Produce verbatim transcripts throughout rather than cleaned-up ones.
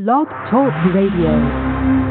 Blog Talk Radio.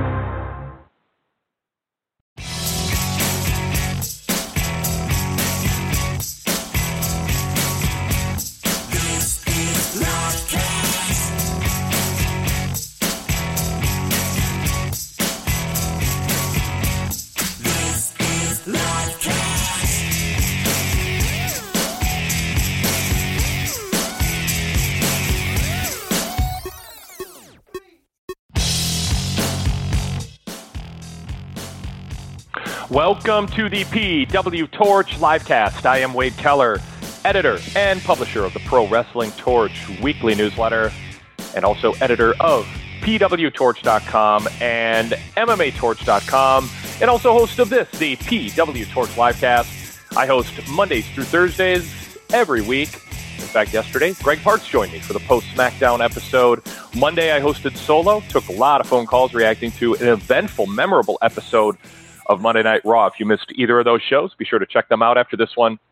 Welcome to the P W Torch Livecast. I am Wade Keller, editor and publisher of the Pro Wrestling Torch weekly newsletter, and also editor of P W Torch dot com and M M A Torch dot com, and also host of this, the P W Torch Livecast. I host Mondays through Thursdays every week. In fact, yesterday, Greg Parks joined me for the post-SmackDown episode. Monday, I hosted solo, took a lot of phone calls reacting to an eventful, memorable episode of Monday Night Raw. If you missed either of those shows, be sure to check them out after this one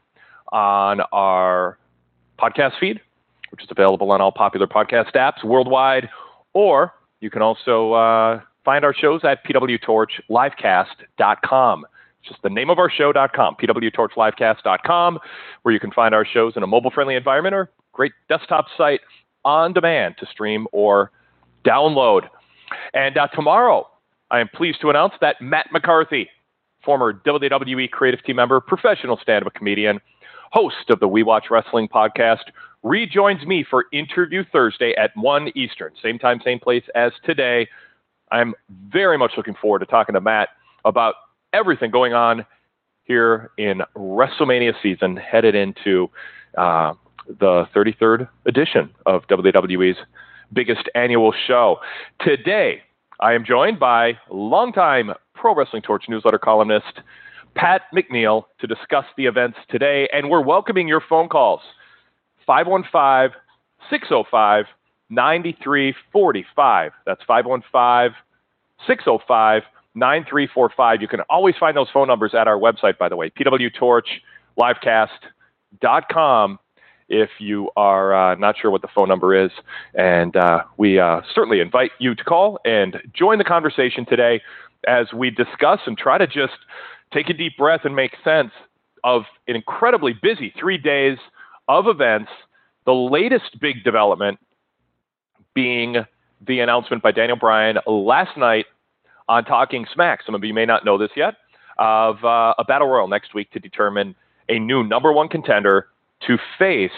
on our podcast feed, which is available on all popular podcast apps worldwide, or you can also uh, find our shows at P W Torch Livecast dot com. It's just the name of our show dot com, P W Torch Livecast dot com, where you can find our shows in a mobile-friendly environment or great desktop site on demand to stream or download. And uh, tomorrow, I am pleased to announce that Matt McCarthy, former W W E creative team member, professional stand-up comedian, host of the We Watch Wrestling podcast, rejoins me for Interview Thursday at one Eastern. Same time, same place as today. I'm very much looking forward to talking to Matt about everything going on here in WrestleMania season, headed into uh, the thirty-third edition of W W E's biggest annual show. Today, I am joined by longtime Pro Wrestling Torch newsletter columnist Pat McNeil to discuss the events today, and we're welcoming your phone calls. five one five, six oh five, nine three four five. That's five one five, six oh five, nine three four five. You can always find those phone numbers at our website, by the way, P W Torch Livecast dot com. If you are uh, not sure what the phone number is. And uh, we uh, certainly invite you to call and join the conversation today as we discuss and try to just take a deep breath and make sense of an incredibly busy three days of events. The latest big development being the announcement by Daniel Bryan last night on Talking Smack. Some of you may not know this yet, of uh, a battle royal next week to determine a new number one contender to face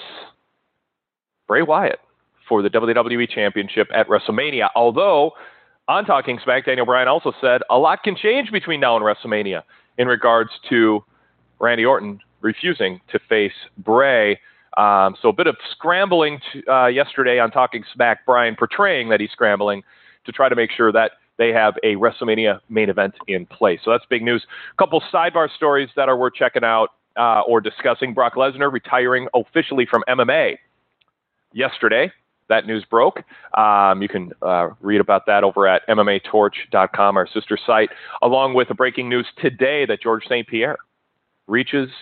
Bray Wyatt for the W W E Championship at WrestleMania. Although, on Talking Smack, Daniel Bryan also said a lot can change between now and WrestleMania in regards to Randy Orton refusing to face Bray. Um, so a bit of scrambling to, uh, yesterday on Talking Smack, Bryan portraying that he's scrambling to try to make sure that they have a WrestleMania main event in place. So that's big news. A couple sidebar stories that are worth checking out. Uh, or discussing Brock Lesnar retiring officially from M M A. Yesterday, that news broke. Um, you can uh, read about that over at M M A Torch dot com, our sister site, along with the breaking news today that George Saint Pierre reaches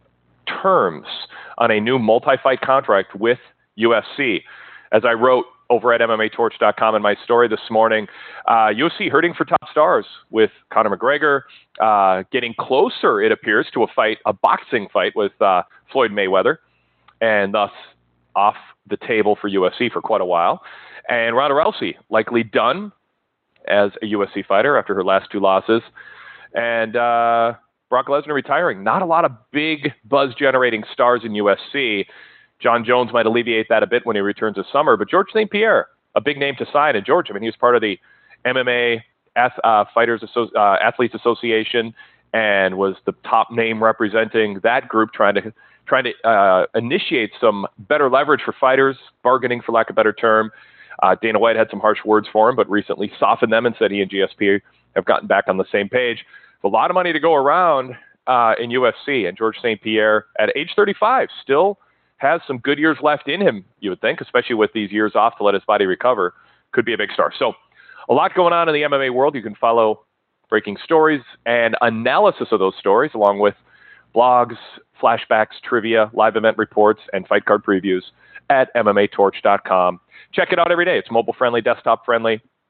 terms on a new multi-fight contract with U F C. As I wrote over at M M A Torch dot com in my story this morning, uh, U F C hurting for top stars with Conor McGregor uh, getting closer, it appears, to a fight, a boxing fight with uh, Floyd Mayweather, and thus off the table for U F C for quite a while. And Ronda Rousey likely done as a U F C fighter after her last two losses. And uh, Brock Lesnar retiring. Not a lot of big buzz-generating stars in U F C. John Jones might alleviate that a bit when he returns this summer, but George Saint Pierre, a big name to sign. And George, I mean, he was part of the M M A uh, Fighters Asso- uh, Athletes Association and was the top name representing that group, trying to trying to uh, initiate some better leverage for fighters, bargaining for lack of a better term. Uh, Dana White had some harsh words for him, but recently softened them and said he and G S P have gotten back on the same page. A lot of money to go around uh, in U F C, and George Saint Pierre, at age thirty-five, still has some good years left in him, you would think, especially with these years off to let his body recover. Could be a big star. So a lot going on in the M M A world. You can follow breaking stories and analysis of those stories, along with blogs, flashbacks, trivia, live event reports, and fight card previews at M M A Torch dot com. Check it out every day. It's mobile-friendly, desktop-friendly.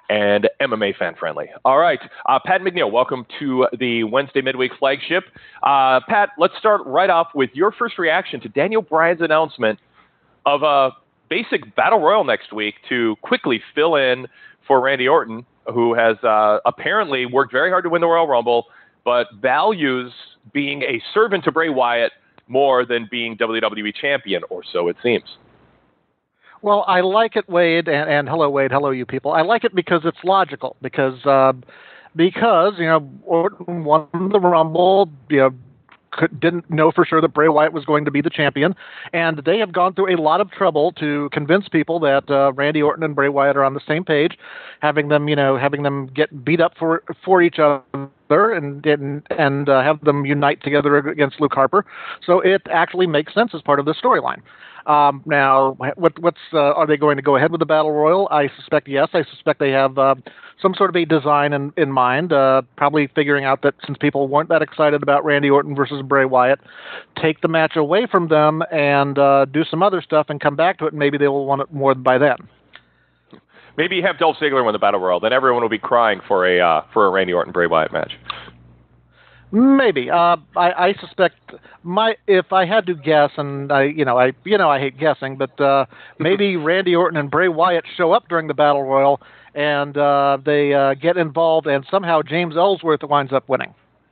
and M M A fan-friendly. All right, uh, Pat McNeil, welcome to the Wednesday Midweek Flagship. Uh, Pat, let's start right off with your first reaction to Daniel Bryan's announcement of a basic battle royal next week to quickly fill in for Randy Orton, who has uh, apparently worked very hard to win the Royal Rumble, but values being a servant to Bray Wyatt more than being W W E champion, or so it seems. Well, I like it, Wade, and, and hello, Wade, hello, you people. I like it because it's logical, because, uh, because you know, Orton won the Rumble, you know, could, didn't know for sure that Bray Wyatt was going to be the champion, and they have gone through a lot of trouble to convince people that uh, Randy Orton and Bray Wyatt are on the same page, having them, you know, having them get beat up for for each other and and, and uh, have them unite together against Luke Harper. So it actually makes sense as part of the storyline. Um, now, what, what's uh, are they going to go ahead with the Battle Royal? I suspect yes. I suspect they have uh, some sort of a design in, in mind, uh, probably figuring out that since people weren't that excited about Randy Orton versus Bray Wyatt, take the match away from them and uh, do some other stuff and come back to it, and maybe they will want it more by then. Maybe have Dolph Ziggler win the Battle Royal, then everyone will be crying for a uh, for a Randy Orton Bray Wyatt match. Maybe. Uh, I, I suspect my if I had to guess, and I you know I you know I hate guessing, but uh, maybe Randy Orton and Bray Wyatt show up during the Battle Royal and uh, they uh, get involved, and somehow James Ellsworth winds up winning.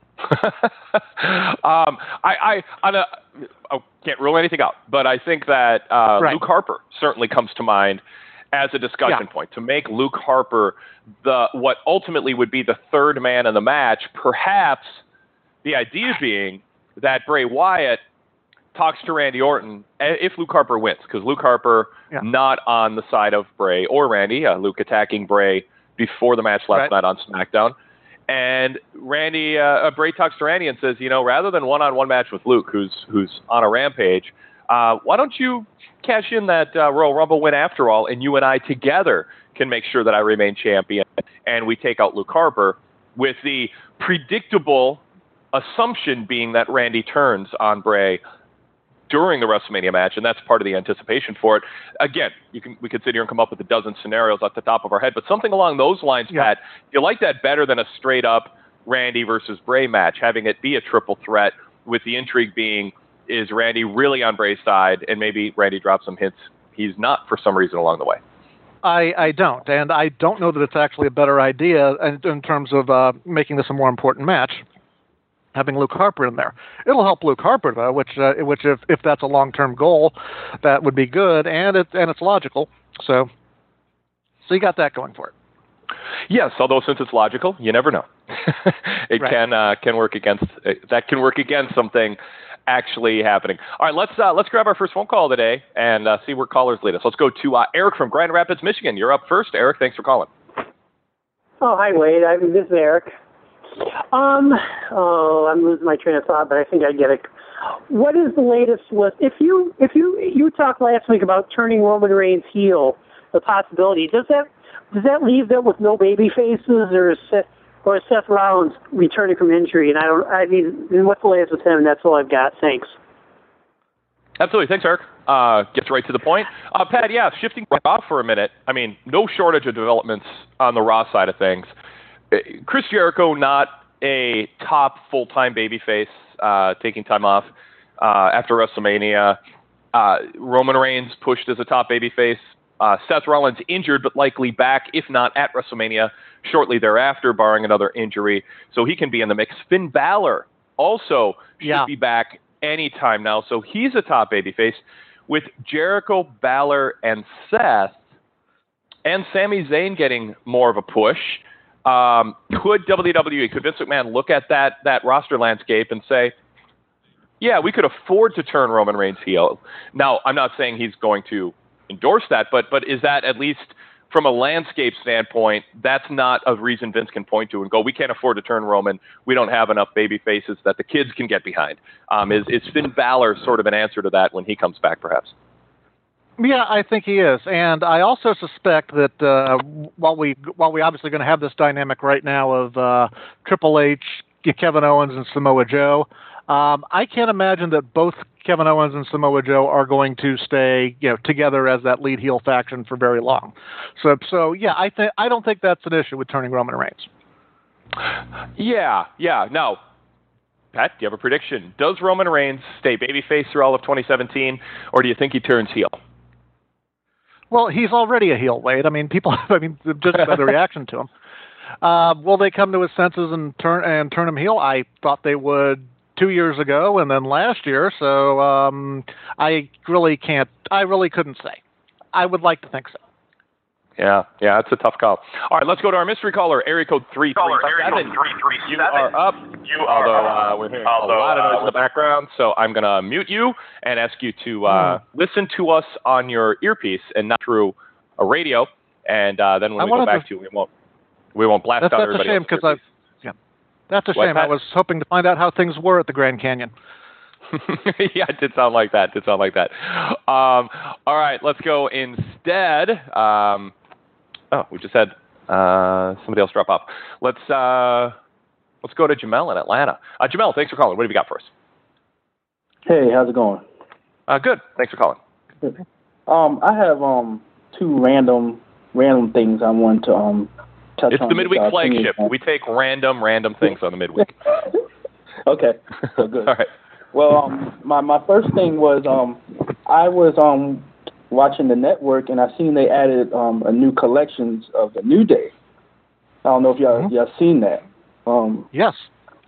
um, I I, on a, I can't rule anything out, but I think that uh, right. Luke Harper certainly comes to mind as a discussion yeah. point, to make Luke Harper the what ultimately would be the third man in the match. Perhaps the idea being that Bray Wyatt talks to Randy Orton if Luke Harper wins, because Luke Harper yeah. not on the side of Bray or Randy. Uh, Luke attacking Bray before the match last right. night on SmackDown. And Randy, uh, Bray talks to Randy and says, you know, rather than one-on-one match with Luke, who's who's on a rampage, uh, why don't you cash in that uh, Royal Rumble win after all, and you and I together can make sure that I remain champion, and we take out Luke Harper, with the predictable assumption being that Randy turns on Bray during the WrestleMania match, and that's part of the anticipation for it. Again, you can we could sit here and come up with a dozen scenarios off the top of our head, but something along those lines, yeah. Pat, you like that better than a straight-up Randy versus Bray match, having it be a triple threat, with the intrigue being, is Randy really on Bray's side, and maybe Randy drops some hints he's not for some reason along the way. I, I don't, and I don't know that it's actually a better idea in, in terms of uh, making this a more important match, having Luke Harper in there. It'll help Luke Harper, though, which, uh, which if, if that's a long-term goal, that would be good, and, it, and it's logical. So, so you got that going for it. Yes, although since it's logical, you never know. it right. can uh, can work against uh, that can work against something actually happening. All right, let's uh, let's grab our first phone call today and uh, see where callers lead us. Let's go to uh, Eric from Grand Rapids, Michigan. You're up first, Eric. Thanks for calling. Oh, hi, Wade. I, this is Eric. Um, oh, I'm losing my train of thought, but I think I get it. What is the latest with if you if you you talked last week about turning Roman Reigns heel, the possibility? Does that does that leave them with no baby faces, or is Seth, or is Seth Rollins returning from injury? And I don't. I mean, what's the latest with him? That's all I've got. Thanks. Absolutely. Thanks, Eric. Uh, gets right to the point. Uh, Pat, yeah, shifting Raw for a minute. I mean, no shortage of developments on the Raw side of things. Chris Jericho, not a top full-time babyface, uh, taking time off uh, after WrestleMania. Uh, Roman Reigns pushed as a top babyface. Uh, Seth Rollins injured, but likely back, if not at WrestleMania, shortly thereafter, barring another injury. So he can be in the mix. Finn Balor also should yeah. be back anytime now. So he's a top babyface. With Jericho, Balor, and Seth, and Sami Zayn getting more of a push, um, could W W E, could Vince McMahon look at that that roster landscape and say, yeah, we could afford to turn Roman Reigns heel? Now, I'm not saying he's going to endorse that, but but is that, at least from a landscape standpoint, that's not a reason Vince can point to and go, we can't afford to turn Roman. We don't have enough baby faces that the kids can get behind. Um, is, is Finn Balor sort of an answer to that when he comes back, perhaps? Yeah, I think he is, and I also suspect that uh, while we while we obviously going to have this dynamic right now of uh, Triple H, Kevin Owens, and Samoa Joe, Um, I can't imagine that both Kevin Owens and Samoa Joe are going to stay, you know, together as that lead heel faction for very long. So, so yeah, I think I don't think that's an issue with turning Roman Reigns. Yeah, yeah. Now, Pat, do you have a prediction? Does Roman Reigns stay babyface through all of twenty seventeen, or do you think he turns heel? Well, he's already a heel, Wade. I mean, people. I mean, just by the reaction to him. Uh, will they come to his senses and turn and turn him heel? I thought they would two years ago, and then last year. So um, I really can't. I really couldn't say. I would like to think so. Yeah, yeah, it's a tough call. All right, let's go to our mystery caller, area code three three seven. You are up. You are although uh, we're hearing although, a lot of noise uh, in the background, so I'm going to mute you and ask you to uh, hmm. listen to us on your earpiece and not through a radio. And uh, then when I we go back to, to you, we won't we won't blast that's, out that's everybody. That's a shame because I. Yeah, that's a what, shame. Pat? I was hoping to find out how things were at the Grand Canyon. Yeah, it did sound like that. It did sound like that. Um, all right, let's go instead. Um, oh, we just had uh, somebody else drop off. Let's uh, let's go to Jamel in Atlanta. Uh, Jamel, thanks for calling. What have you got for us? Hey, how's it going? Uh, good. Thanks for calling. Um, I have um two random random things I want to um touch it's on. It's the midweek uh, flagship. We take random random things on the midweek. Okay, so good. All right. Well, um, my my first thing was um I was um watching the network and I seen they added um a new collections of the New Day. I don't know if y'all mm-hmm. y'all seen that. Um, yes.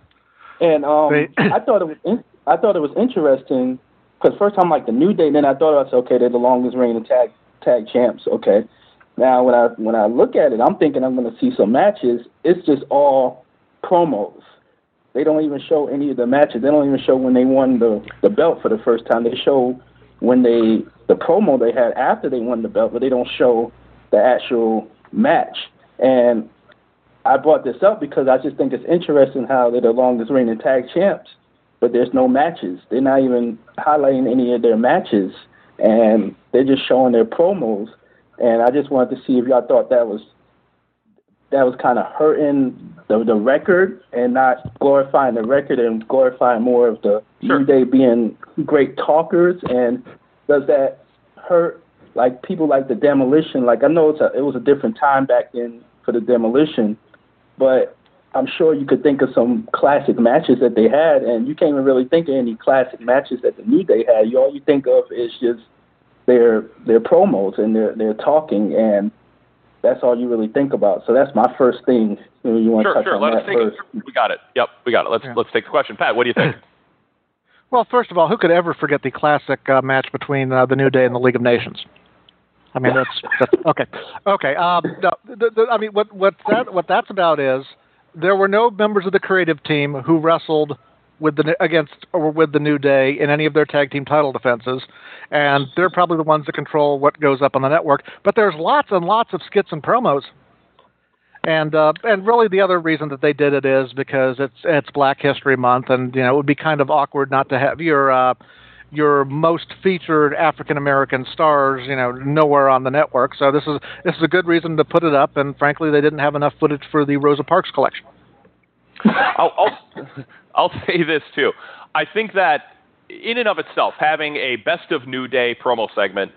And um they... I thought it was in, I thought it was interesting because first time like the New Day, then I thought I was okay. They're the longest reigning tag tag champs. Okay. Now when I when I look at it, I'm thinking I'm going to see some matches. It's just all promos. They don't even show any of the matches. They don't even show when they won the, the belt for the first time. They show when they the promo they had after they won the belt, but they don't show the actual match. And I brought this up because I just think it's interesting how they're the longest reigning tag champs, but there's no matches. They're not even highlighting any of their matches, and they're just showing their promos. And I just wanted to see if y'all thought that was that was kind of hurting the the record and not glorifying the record and glorifying more of the sure. New Day being great talkers. And does that hurt like people like the Demolition? Like I know it's a, it was a different time back then for the Demolition, but I'm sure you could think of some classic matches that they had, and you can't even really think of any classic matches that the New Day had. You all you think of is just their their promos and their their talking, and that's all you really think about. So that's my first thing. You, know, you want sure, to touch sure. on Let that us take first? It. We got it. Yep, we got it. Let's yeah. let's take the question. Pat, what do you think? Well, first of all, who could ever forget the classic uh, match between uh, the New Day and the League of Nations? I mean, that's, that's okay. Okay. Um, no, the, the, I mean, what what that what that's about is there were no members of the creative team who wrestled with the against or with the New Day in any of their tag team title defenses, and they're probably the ones that control what goes up on the network. But there's lots and lots of skits and promos, and uh, and really the other reason that they did it is because it's it's Black History Month, and you know it would be kind of awkward not to have your uh, your most featured African American stars, you know, nowhere on the network. So this is this is a good reason to put it up, and frankly, they didn't have enough footage for the Rosa Parks collection. I'll, I'll, I'll say this, too. I think that in and of itself, having a Best of New Day promo segment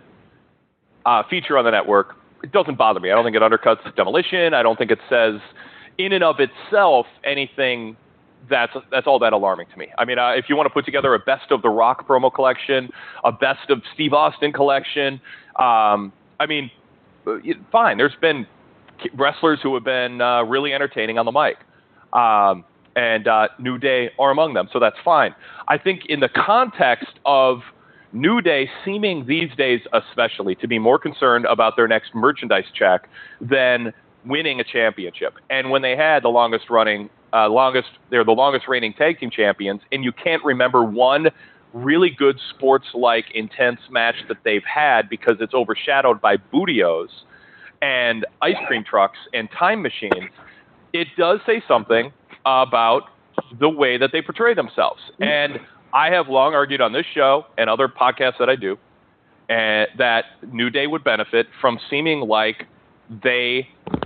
uh, feature on the network, it doesn't bother me. I don't think it undercuts Demolition. I don't think it says, in and of itself, anything that's that's all that alarming to me. I mean, uh, if you want to put together a Best of The Rock promo collection, a Best of Steve Austin collection, um, I mean, fine. There's been wrestlers who have been uh, really entertaining on the mic. Um, and uh, New Day are among them, so that's fine. I think in the context of New Day seeming these days especially to be more concerned about their next merchandise check than winning a championship. And when they had the longest running, uh, longest, they're the longest reigning tag team champions, and you can't remember one really good sports-like intense match that they've had because it's overshadowed by bootios and ice cream trucks and time machines, it does say something about the way that they portray themselves. And I have long argued on this show and other podcasts that I do uh, that New Day would benefit from seeming like they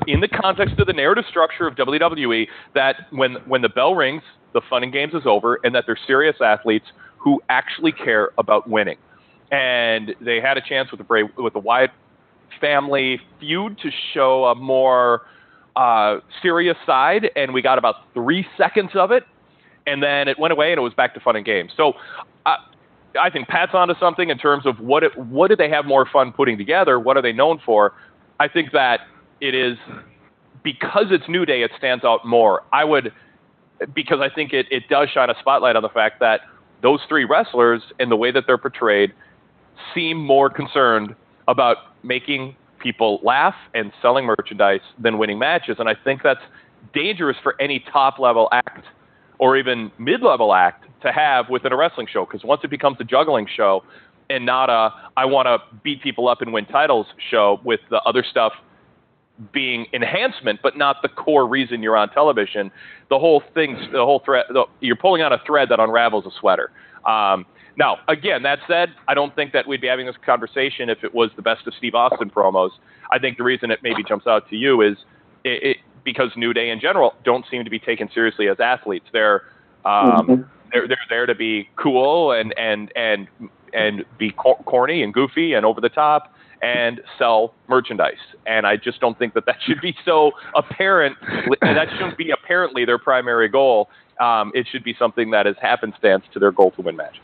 in the context of the narrative structure of W W E, that when when the bell rings, the fun and games is over, and that they're serious athletes who actually care about winning. And they had a chance with the Bray, with the Wyatt family feud to show a more uh, serious side, and we got about three seconds of it, and then it went away, and it was back to fun and games. So uh, I think Pat's onto something in terms of what it, what did they have more fun putting together? What are they known for? I think that it is, because it's New Day, it stands out more. I would, because I think it, it does shine a spotlight on the fact that those three wrestlers and the way that they're portrayed seem more concerned about making people laugh and selling merchandise than winning matches. And I think that's dangerous for any top-level act or even mid-level act to have within a wrestling show, because once it becomes a juggling show and not a I want to beat people up and win titles show, with the other stuff being enhancement but not the core reason you're on television, the whole thing's the whole thread, the, you're pulling on a thread that unravels a sweater. Um, now, again, that said, I don't think that we'd be having this conversation if it was the best of Steve Austin promos. I think the reason it maybe jumps out to you is it, it, because New Day in general don't seem to be taken seriously as athletes. They're um, mm-hmm. they're they're there to be cool and and and and be cor- corny and goofy and over the top and sell merchandise. And I just don't think that that should be so apparent. That shouldn't be apparently their primary goal. Um, it should be something that is happenstance to their goal to win matches.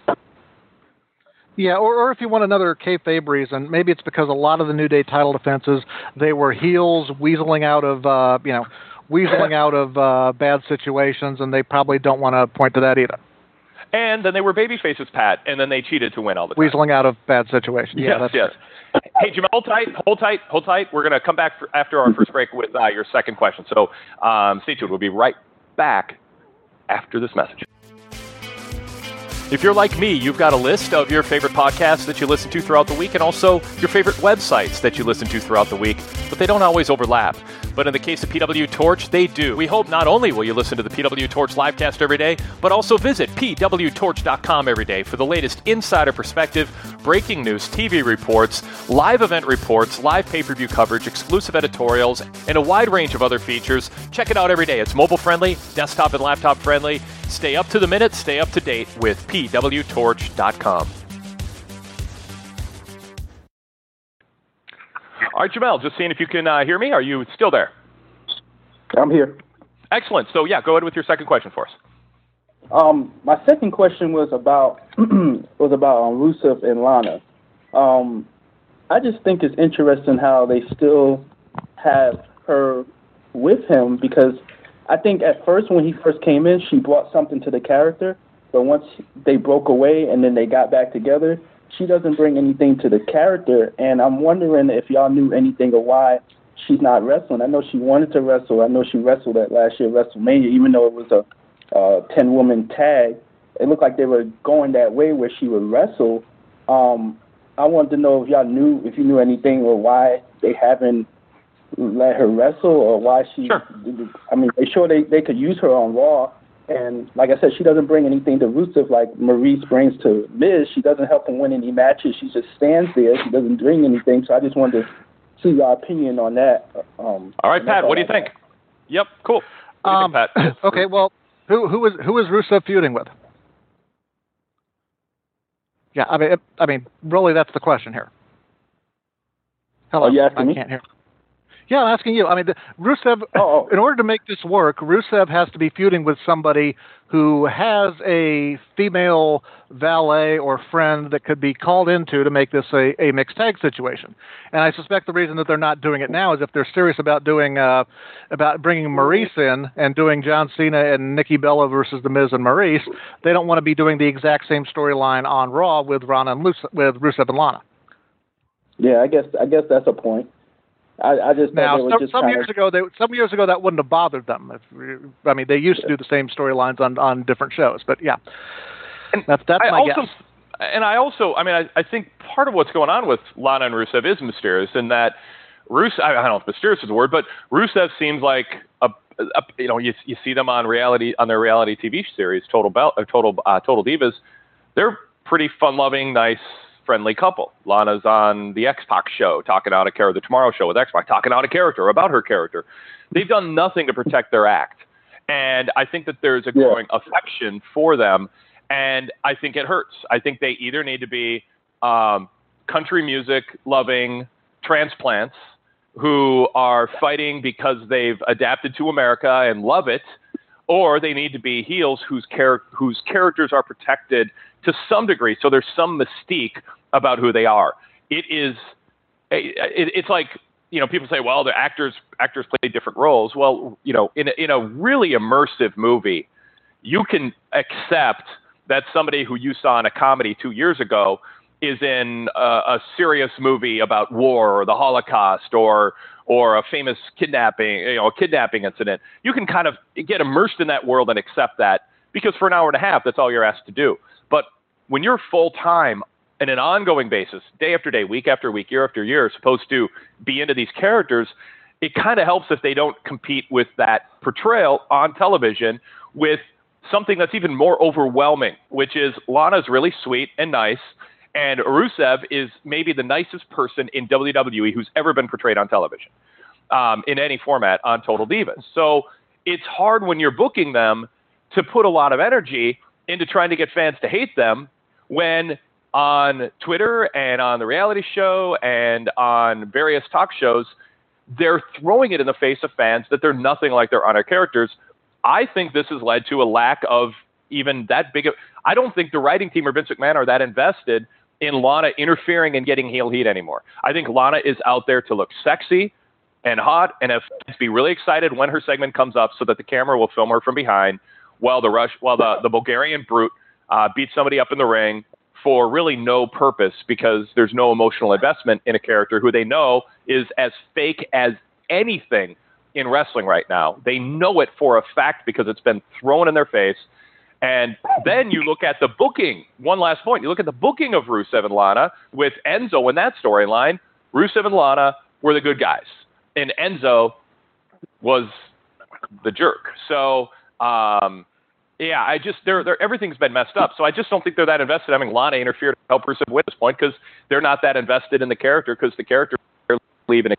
Yeah, or, or if you want another kayfabe reason, maybe it's because a lot of the New Day title defenses, they were heels weaseling out of, uh, you know, weaseling out of uh, bad situations, and they probably don't want to point to that either. And then they were baby faces, Pat, and then they cheated to win all the time. Weaseling out of bad situations. Yeah, yes, that's yes. Right. Hey, Jamal, hold tight, hold tight, hold tight. We're going to come back for, after our first break with uh, your second question. So um, stay tuned. We'll be right back after this message. If you're like me, you've got a list of your favorite podcasts that you listen to throughout the week and also your favorite websites that you listen to throughout the week, but they don't always overlap. But in the case of P W Torch, they do. We hope not only will you listen to the P W Torch livecast every day, but also visit P W torch dot com every day for the latest insider perspective, breaking news, T V reports, live event reports, live pay-per-view coverage, exclusive editorials, and a wide range of other features. Check it out every day. It's mobile-friendly, desktop and laptop-friendly. Stay up to the minute, stay up to date with P W torch dot com. All right, Jamel, just seeing if you can uh, hear me. Are you still there? I'm here. Excellent. So, yeah, go ahead with your second question for us. Um, my second question was about was about um, Rusev and Lana. Um, I just think it's interesting how they still have her with him, because I think at first when he first came in, she brought something to the character, but once they broke away and then they got back together, she doesn't bring anything to the character, and I'm wondering if y'all knew anything of why she's not wrestling. I know she wanted to wrestle. I know she wrestled at last year WrestleMania, even though it was a uh, ten-woman tag. It looked like they were going that way where she would wrestle. Um, I wanted to know if y'all knew, if you knew anything or why they haven't let her wrestle, or why she. Sure. I mean, they sure they, they could use her on Raw. And like I said, she doesn't bring anything to Rusev like Maurice brings to Miz. She doesn't help him win any matches. She just stands there. She doesn't bring anything. So I just wanted to see your opinion on that. Um, all right, Pat, what do you think? Yep, cool. What do you um, think, Pat? Okay, well, who who is who is Rusev feuding with? Yeah, I mean, it, I mean, really, that's the question here. Hello, are you asking I me? can't hear. Yeah, I'm asking you. I mean, the, Rusev, oh, oh. in order to make this work, Rusev has to be feuding with somebody who has a female valet or friend that could be called into to make this a, a mixed tag situation. And I suspect the reason that they're not doing it now is if they're serious about doing uh, about bringing Maurice in and doing John Cena and Nikki Bella versus The Miz and Maurice, they don't want to be doing the exact same storyline on Raw with Rana and Luce- with Rusev and Lana. Yeah, I guess I guess that's a point. I, I just now they were some, just some kinda... years ago they some years ago that wouldn't have bothered them. If, I mean, they used to do the same storylines on, on different shows, but yeah, and that's that's I my also, guess. And I also, I mean, I, I think part of what's going on with Lana and Rusev is mysterious, in that Rusev, I don't know if mysterious is the word, but Rusev seems like a, a you know, you you see them on reality on their reality T V series, Total Bell, uh, Total uh, Total Divas. They're pretty fun-loving, nice, friendly couple. Lana's on the X-Pac show, talking out a character, the Tomorrow Show with X-Pac, talking out a character about her character. They've done nothing to protect their act. And I think that there's a growing yeah. affection for them, and I think it hurts. I think they either need to be um, country music loving transplants who are fighting because they've adapted to America and love it, or they need to be heels whose, char- whose characters are protected to some degree, so there's some mystique about who they are. It is, it, it's like, you know, people say, well, the actors actors play different roles. Well, you know, in a, in a really immersive movie, you can accept that somebody who you saw in a comedy two years ago is in a, a serious movie about war or the Holocaust or or a famous kidnapping, you know, a kidnapping incident. You can kind of get immersed in that world and accept that, because for an hour and a half, that's all you're asked to do. But when you're full time, in an ongoing basis, day after day, week after week, year after year, supposed to be into these characters, it kind of helps if they don't compete with that portrayal on television with something that's even more overwhelming, which is Lana's really sweet and nice, and Rusev is maybe the nicest person in W W E who's ever been portrayed on television, um, in any format on Total Divas. So it's hard when you're booking them to put a lot of energy into trying to get fans to hate them when on Twitter and on the reality show and on various talk shows, they're throwing it in the face of fans that they're nothing like their honor characters. I think this has led to a lack of even that big of, I don't think the writing team or Vince McMahon are that invested in Lana interfering and getting heel heat anymore. I think Lana is out there to look sexy and hot and have to be really excited when her segment comes up so that the camera will film her from behind while the rush, while the, the Bulgarian brute uh, beats somebody up in the ring for really no purpose, because there's no emotional investment in a character who they know is as fake as anything in wrestling right now. They know it for a fact because it's been thrown in their face. And then you look at the booking. One last point. You look at the booking of Rusev and Lana with Enzo in that storyline. Rusev and Lana were the good guys, and Enzo was the jerk. So, um, yeah, I just they're, they're everything's been messed up. So I just don't think they're that invested in having Lana interfere to help Rusev win at this point, because they're not that invested in the character, because the character is leaving.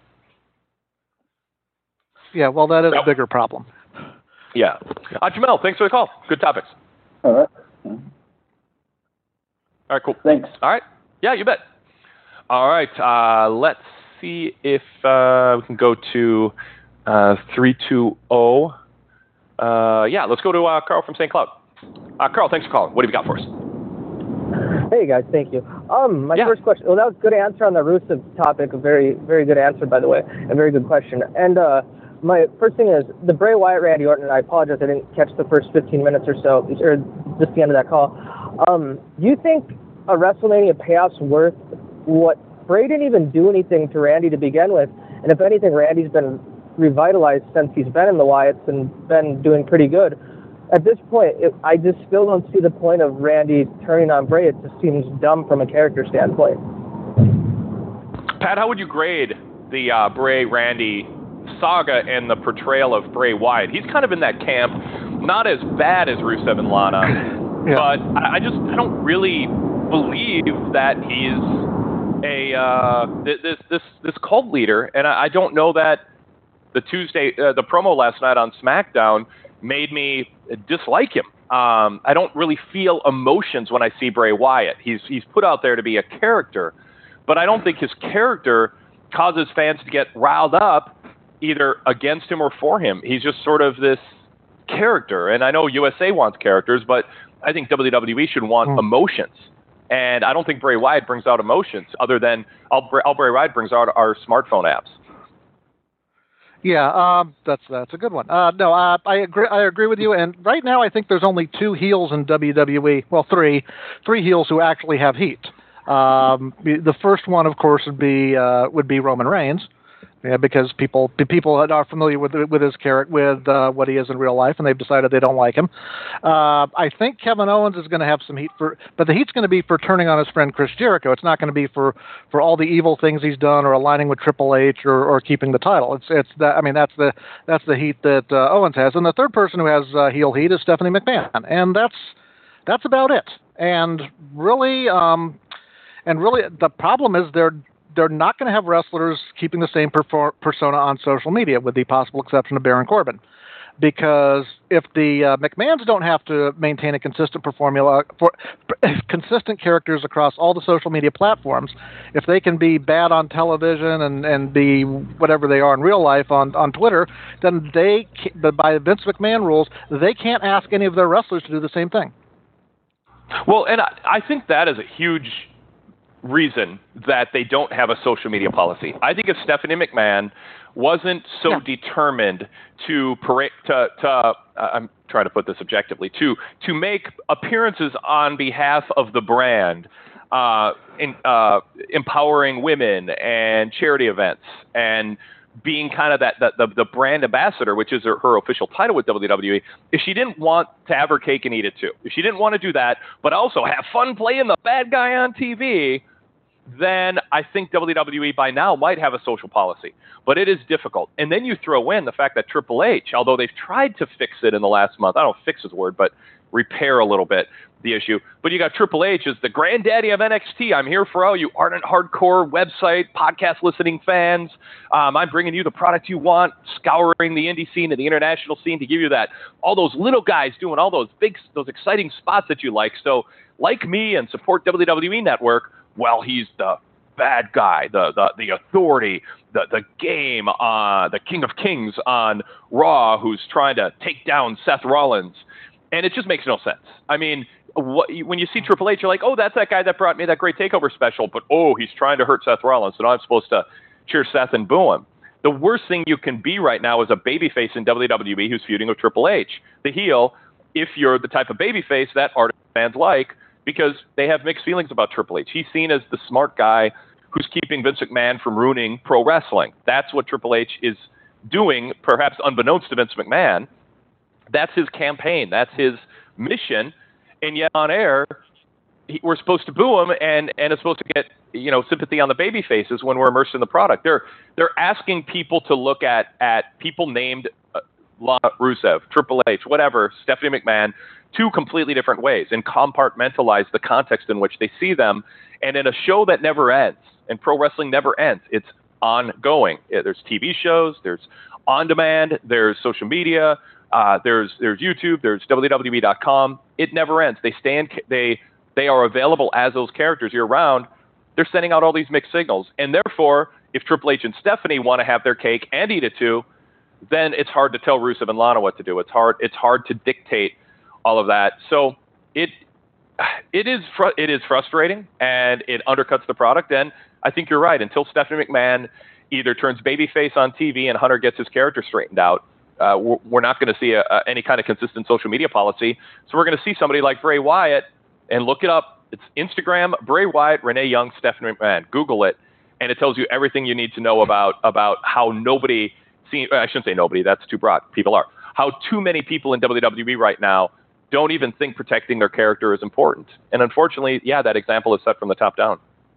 Yeah, well, that is yep. a bigger problem. Yeah. Uh, Jamel, thanks for the call. Good topics. All right. All right, cool. Thanks. All right. Yeah, you bet. All right. Uh, let's see if uh, we can go to uh, three two zero. Uh, yeah, let's go to uh, Carl from Saint Cloud. Uh, Carl, thanks for calling. What have you got for us? Hey, guys. Thank you. Um, my yeah. first question, well, that was a good answer on the Rusev topic. A very, very good answer, by the way. A very good question. And uh, my first thing is, the Bray Wyatt, Randy Orton, and I apologize, I didn't catch the first fifteen minutes or so, or just the end of that call. Um, do you think a WrestleMania payoff's worth what Bray didn't even do anything to Randy to begin with? And if anything, Randy's been revitalized since he's been in the Wyatts and been doing pretty good. At this point, it, I just still don't see the point of Randy turning on Bray. It just seems dumb from a character standpoint. Pat, how would you grade the uh, Bray-Randy saga and the portrayal of Bray Wyatt? He's kind of in that camp, not as bad as Rusev and Lana, yeah. but I, I just I don't really believe that he's a uh, this this this cult leader, and I, I don't know that the Tuesday uh, the promo last night on SmackDown made me dislike him. Um, I don't really feel emotions when I see Bray Wyatt. He's he's put out there to be a character, but I don't think his character causes fans to get riled up either against him or for him. He's just sort of this character. And I know U S A wants characters, but I think W W E should want mm. emotions. And I don't think Bray Wyatt brings out emotions other than all, all Bray Wyatt brings out our smartphone apps. Yeah, um, that's that's a good one. Uh, no, uh, I agree. I agree with you. And right now, I think there's only two heels in W W E. Well, three, three heels who actually have heat. Um, the first one, of course, would be uh, would be Roman Reigns. Yeah, because people people are familiar with with his character, with uh, what he is in real life, and they've decided they don't like him. Uh, I think Kevin Owens is going to have some heat for, but the heat's going to be for turning on his friend Chris Jericho. It's not going to be for, for all the evil things he's done or aligning with Triple H or, or keeping the title. It's it's that I mean that's the that's the heat that uh, Owens has, and the third person who has uh, heel heat is Stephanie McMahon, and that's that's about it. And really. Um, And really, the problem is they're they're not going to have wrestlers keeping the same perfor- persona on social media, with the possible exception of Baron Corbin. Because if the uh, McMahons don't have to maintain a consistent formula for consistent characters across all the social media platforms, if they can be bad on television and, and be whatever they are in real life on, on Twitter, then they, by Vince McMahon rules, they can't ask any of their wrestlers to do the same thing. Well, and I, I think that is a huge reason that they don't have a social media policy. I think if Stephanie McMahon wasn't so yeah. determined to parade, to, to uh, I'm trying to put this objectively, to to make appearances on behalf of the brand, uh, in, uh, empowering women and charity events, and being kind of that, that the, the brand ambassador, which is her, her official title with W W E, if she didn't want to have her cake and eat it too, if she didn't want to do that, but also have fun playing the bad guy on T V, then I think W W E by now might have a social policy. But it is difficult. And then you throw in the fact that Triple H, although they've tried to fix it in the last month, I don't know if fix is a word, but repair a little bit the issue. But you got Triple H as the granddaddy of N X T. I'm here for all you ardent hardcore website, podcast listening fans. Um, I'm bringing you the product you want, scouring the indie scene and the international scene to give you that. All those little guys doing all those big, those exciting spots that you like. So like me and support W W E Network, well, he's the bad guy, the the, the authority, the the game, uh, the King of Kings on Raw, who's trying to take down Seth Rollins, and it just makes no sense. I mean, what, when you see Triple H, you're like, oh, that's that guy that brought me that great takeover special, but oh, he's trying to hurt Seth Rollins, so now I'm supposed to cheer Seth and boo him. The worst thing you can be right now is a babyface in W W E who's feuding with Triple H, the heel. If you're the type of babyface that ardent fans like, because they have mixed feelings about Triple H. He's seen as the smart guy who's keeping Vince McMahon from ruining pro wrestling. That's what Triple H is doing, perhaps unbeknownst to Vince McMahon. That's his campaign. That's his mission. And yet on air, he, we're supposed to boo him and, and it's supposed to get, you know, sympathy on the baby faces when we're immersed in the product. They're they're asking people to look at, at people named uh, Lana Rusev, Triple H, whatever, Stephanie McMahon, two completely different ways, and compartmentalize the context in which they see them. And in a show that never ends, and pro wrestling never ends, it's ongoing. There's T V shows, there's on demand, there's social media, uh, there's there's YouTube, there's W W E dot com. It never ends. They stand, they they are available as those characters year round. They're sending out all these mixed signals, and therefore, if Triple H and Stephanie want to have their cake and eat it too, then it's hard to tell Rusev and Lana what to do. It's hard. It's hard to dictate all of that. So it it is fr- it is frustrating, and it undercuts the product. And I think you're right. Until Stephanie McMahon either turns babyface on T V and Hunter gets his character straightened out, uh, we're, we're not going to see a, a, any kind of consistent social media policy. So we're going to see somebody like Bray Wyatt, and look it up. It's Instagram, Bray Wyatt, Renee Young, Stephanie McMahon. Google it, and it tells you everything you need to know about about how nobody, see, I shouldn't say nobody, that's too broad. People are. How too many people in W W E right now don't even think protecting their character is important. And unfortunately, yeah, that example is set from the top down.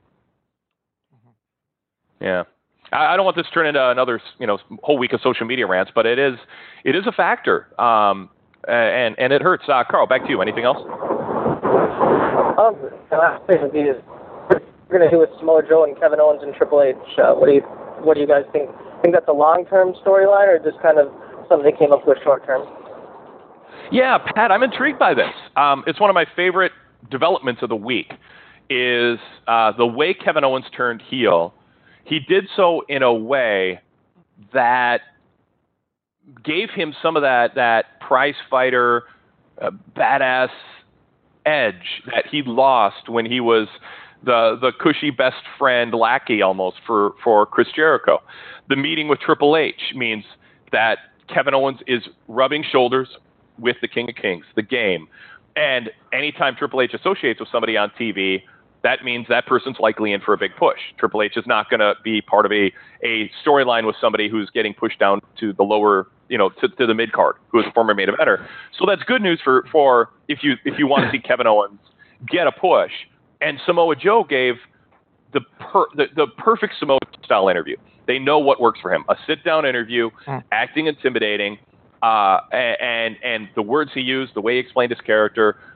Yeah. I, I don't want this to turn into another, you know, whole week of social media rants, but it is it is a factor. Um, and, and it hurts. Uh, Carl, back to you. Anything else? Um, the last thing would be is we're going to do with Samoa Joe and Kevin Owens and Triple H. Uh, what do you What do you guys think? Think that's a long-term storyline, or just kind of something they came up with short-term? Yeah, Pat, I'm intrigued by this. Um, it's one of my favorite developments of the week. Is uh, the way Kevin Owens turned heel. He did so in a way that gave him some of that that prize fighter, uh, badass edge that he lost when he was the the cushy best friend lackey almost for, for Chris Jericho. The meeting with Triple H means that Kevin Owens is rubbing shoulders with the King of Kings, the game. And anytime Triple H associates with somebody on T V, that means that person's likely in for a big push. Triple H is not going to be part of a, a storyline with somebody who's getting pushed down to the lower, you know, to, to the mid card, who is a former main eventer. So that's good news for, for if you if you want to see Kevin Owens get a push. And Samoa Joe gave the per, the, the perfect Samoa style interview. They know what works for him. A sit down interview, mm. acting intimidating, uh, and and the words he used, the way he explained his character,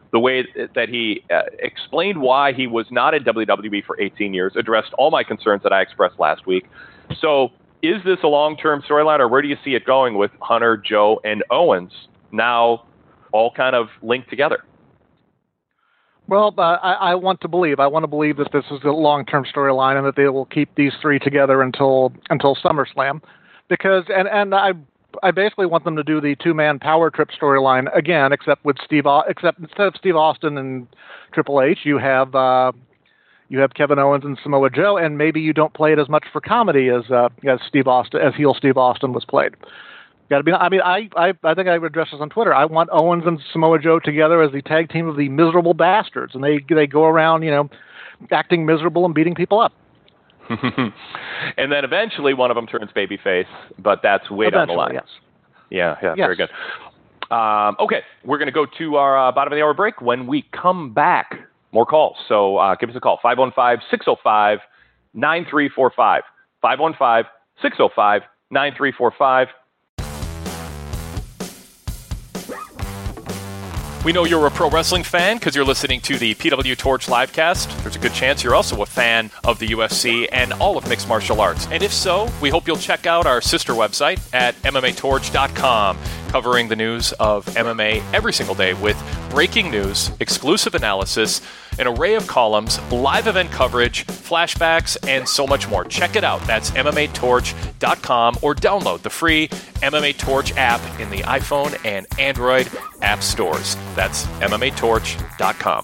the way that he uh, explained why he was not in W W E for eighteen years, addressed all my concerns that I expressed last week. So is this a long-term storyline, or where do you see it going with Hunter, Joe, and Owens now all kind of linked together? Well, uh, I, I want to believe. I want to believe that this is a long-term storyline and that they will keep these three together until until SummerSlam, because and and I I basically want them to do the two-man power trip storyline again, except with Steve. Except instead of Steve Austin and Triple H, you have uh, you have Kevin Owens and Samoa Joe, and maybe you don't play it as much for comedy as uh, as Steve Austin as heel Steve Austin was played. Got to be. I mean, I, I I think I addressed this on Twitter. I want Owens and Samoa Joe together as the tag team of the miserable bastards, and they they go around, you know, acting miserable and beating people up. And then eventually one of them turns babyface, but that's way down the line. Yes. Yeah, yeah, yes. Very good. Um, okay, we're going to go to our uh, bottom of the hour break. When we come back, more calls. So uh, give us a call, five one five, six oh five, nine three four five, five one five, six oh five, nine three four five. We know you're a pro wrestling fan because you're listening to the P W Torch livecast. There's a good chance you're also a fan of the U F C and all of mixed martial arts. And if so, we hope you'll check out our sister website at M M A torch dot com, covering the news of M M A every single day with breaking news, exclusive analysis, an array of columns, live event coverage, flashbacks, and so much more. Check it out. That's M M A torch dot com, or download the free M M A Torch app in the iPhone and Android app stores. That's M M A torch dot com.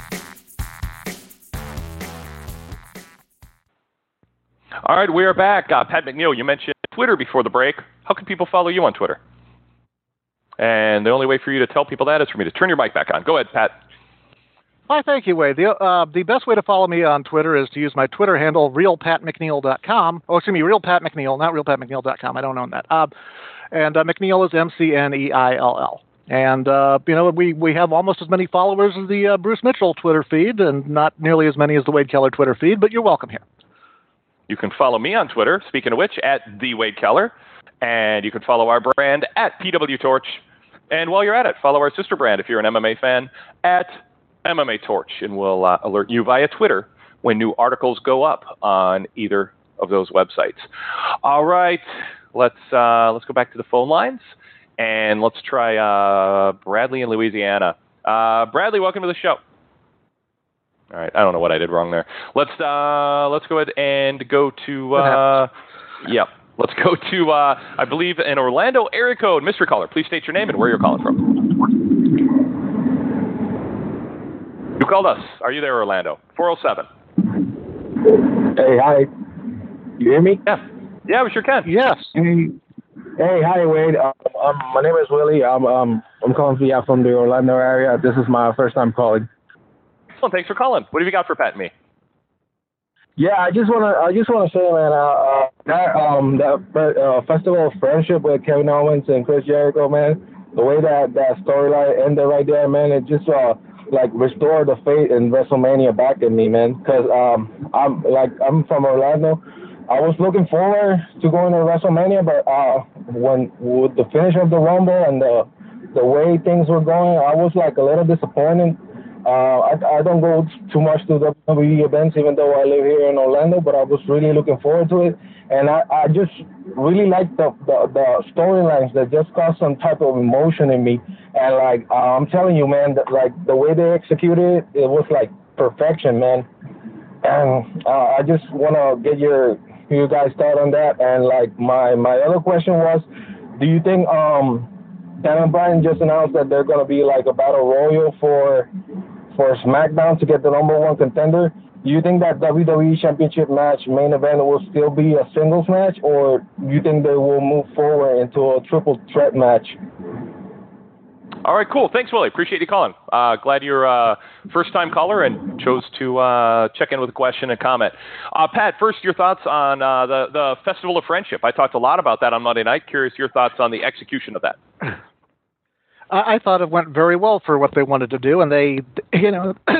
All right, we are back. Uh, Pat McNeil, you mentioned Twitter before the break. How can people follow you on Twitter? And the only way for you to tell people that is for me to turn your mic back on. Go ahead, Pat. Hi, thank you, Wade. The, uh, the best way to follow me on Twitter is to use my Twitter handle, real pat mcneil dot com. Oh, excuse me, RealPatMcNeil, not real pat mcneil dot com. I don't own that. Uh, and uh, McNeil is M C N E I L L. And, uh, you know, we, we have almost as many followers as the uh, Bruce Mitchell Twitter feed, and not nearly as many as the Wade Keller Twitter feed, but you're welcome here. You can follow me on Twitter, speaking of which, at The Wade Keller. And you can follow our brand at P W Torch. And while you're at it, follow our sister brand, if you're an M M A fan, at M M A Torch. And we'll uh, alert you via Twitter when new articles go up on either of those websites. All right, let's uh, let's go back to the phone lines. And let's try uh, Bradley in Louisiana. Uh, Bradley, welcome to the show. All right, I don't know what I did wrong there. Let's uh, let's go ahead and go to uh, yep. Let's go to uh, I believe in Orlando area code. Mystery caller, please state your name and where you're calling from. You called us. Are you there, Orlando? four oh seven. Hey, hi. You hear me? Yeah. Yeah, we sure can. Yes. Hey, hey hi, Wade. Um, um, my name is Willie. I'm um, I'm calling for you from the Orlando area. This is my first time calling. Excellent. Thanks for calling. What have you got for Pat and me? Yeah, I just wanna I just wanna say, man, uh, uh, that um that uh, Festival of Friendship with Kevin Owens and Chris Jericho, man, the way that that storyline ended right there, man, it just uh like restored the faith in WrestleMania back in me, man. Cause um I'm like I'm from Orlando. I was looking forward to going to WrestleMania, but uh when with the finish of the Rumble and the the way things were going, I was like a little disappointed. Uh, I, I don't go too much to W W E events, even though I live here in Orlando, but I was really looking forward to it. And I, I just really like the, the, the storylines that just caused some type of emotion in me. And, like, uh, I'm telling you, man, that, like, the way they executed it, it was, like, perfection, man. And uh, I just want to get your you guys' thought on that. And, like, my, my other question was, do you think um, Dan and Bryan just announced that they're going to be, like, a battle royal for for SmackDown to get the number one contender? Do you think that W W E Championship match main event will still be a singles match, or do you think they will move forward into a triple threat match? All right, cool. Thanks, Willie. Appreciate you calling. Uh, glad you're a first-time caller and chose to uh, check in with a question and comment. Uh, Pat, first, your thoughts on uh, the, the Festival of Friendship. I talked a lot about that on Monday night. Curious your thoughts on the execution of that. I thought it went very well for what they wanted to do, and they, you know, you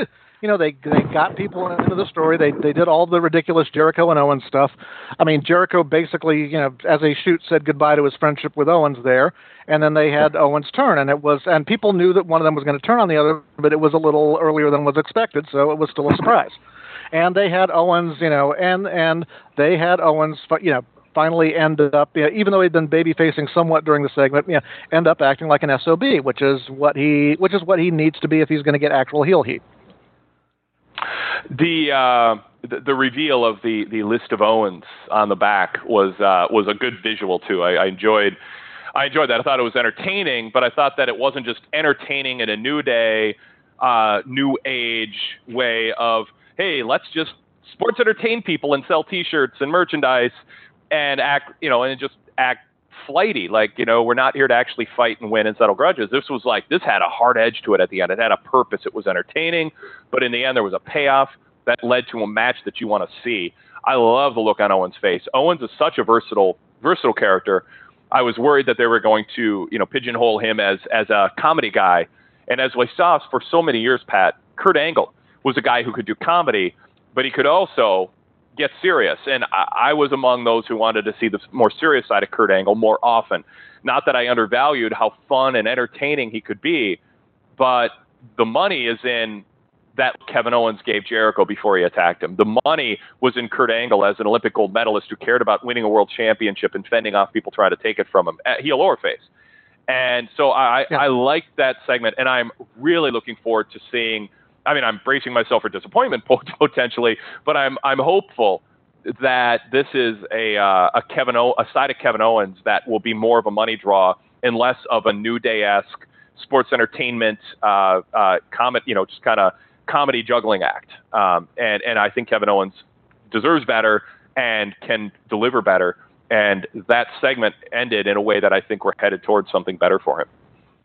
you know, they they got people into the story. They they did all the ridiculous Jericho and Owens stuff. I mean, Jericho basically, you know, as a shoot, said goodbye to his friendship with Owens there, and then they had Owens turn, and it was, and people knew that one of them was going to turn on the other, but it was a little earlier than was expected, so it was still a surprise. And they had Owens, you know, and and they had Owens, you know, finally end up, you know, even though he'd been baby facing somewhat during the segment, you know, end up acting like an S O B, which is what he which is what he needs to be if he's going to get actual heel heat. The, uh, the the reveal of the, the list of Owens on the back was uh, was a good visual too. I, I enjoyed I enjoyed that. I thought it was entertaining, but I thought that it wasn't just entertaining in a New Day, uh, New Age way of, hey, let's just sports entertain people and sell T-shirts and merchandise and act, you know, and just act flighty. Like, you know, we're not here to actually fight and win and settle grudges. This was like, this had a hard edge to it at the end. It had a purpose. It was entertaining, but in the end, there was a payoff that led to a match that you want to see. I love the look on Owens' face. Owens is such a versatile, versatile character. I was worried that they were going to, you know, pigeonhole him as, as a comedy guy. And as we saw for so many years, Pat, Kurt Angle was a guy who could do comedy, but he could also get serious. And I, I was among those who wanted to see the more serious side of Kurt Angle more often. Not that I undervalued how fun and entertaining he could be, but the money is in that Kevin Owens gave Jericho before he attacked him. The money was in Kurt Angle as an Olympic gold medalist who cared about winning a world championship and fending off people trying to take it from him, heel or face. And so I, yeah. I liked that segment, and I'm really looking forward to seeing. I mean, I'm bracing myself for disappointment potentially, but I'm I'm hopeful that this is a uh, a Kevin o- a side of Kevin Owens that will be more of a money draw and less of a New Day-esque sports entertainment uh, uh, comedy, you know, just kind of comedy juggling act. Um, and and I think Kevin Owens deserves better and can deliver better. And that segment ended in a way that I think we're headed towards something better for him.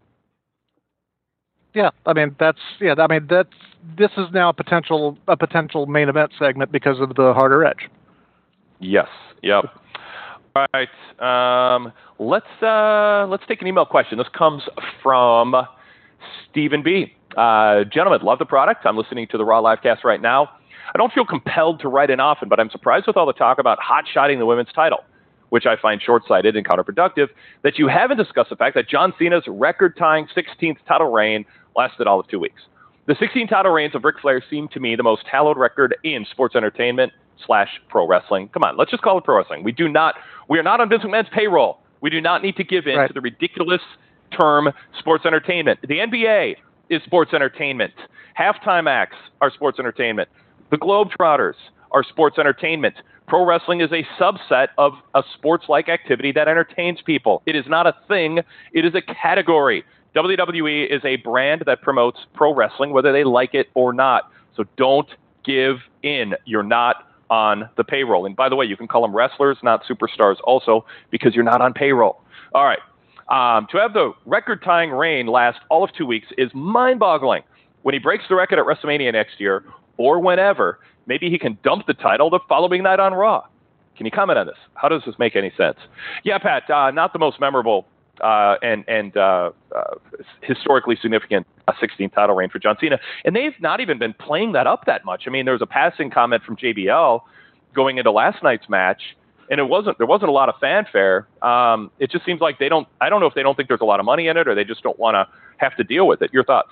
Yeah, I mean that's yeah. I mean that's this is now a potential a potential main event segment because of the harder edge. Yes. Yep. All right. Um, let's uh, let's take an email question. This comes from Stephen B. Uh, gentlemen, love the product. I'm listening to the Raw Livecast right now. I don't feel compelled to write in often, but I'm surprised with all the talk about hot-shotting the women's title, which I find short-sighted and counterproductive, that you haven't discussed the fact that John Cena's record-tying sixteenth title reign lasted all of two weeks. The sixteen title reigns of Ric Flair seem to me the most hallowed record in sports entertainment slash pro wrestling. Come on, let's just call it pro wrestling. We do not, we are not on Vince McMahon's payroll. We do not need to give in right. to the ridiculous term sports entertainment. The N B A is sports entertainment. Halftime acts are sports entertainment. The Globetrotters are sports entertainment. Pro wrestling is a subset of a sports-like activity that entertains people. It is not a thing. It is a category. W W E is a brand that promotes pro wrestling, whether they like it or not. So don't give in. You're not on the payroll. And by the way, you can call them wrestlers, not superstars also, because you're not on payroll. All right. Um, to have the record-tying reign last all of two weeks is mind-boggling. When he breaks the record at WrestleMania next year, or whenever, maybe he can dump the title the following night on Raw. Can you comment on this? How does this make any sense? Yeah, Pat, uh, not the most memorable uh, and, and uh, uh, historically significant uh, sixteenth title reign for John Cena. And they've not even been playing that up that much. I mean, there was a passing comment from J B L going into last night's match, and it wasn't there wasn't a lot of fanfare. Um, it just seems like they don't – I don't know if they don't think there's a lot of money in it or they just don't want to have to deal with it. Your thoughts?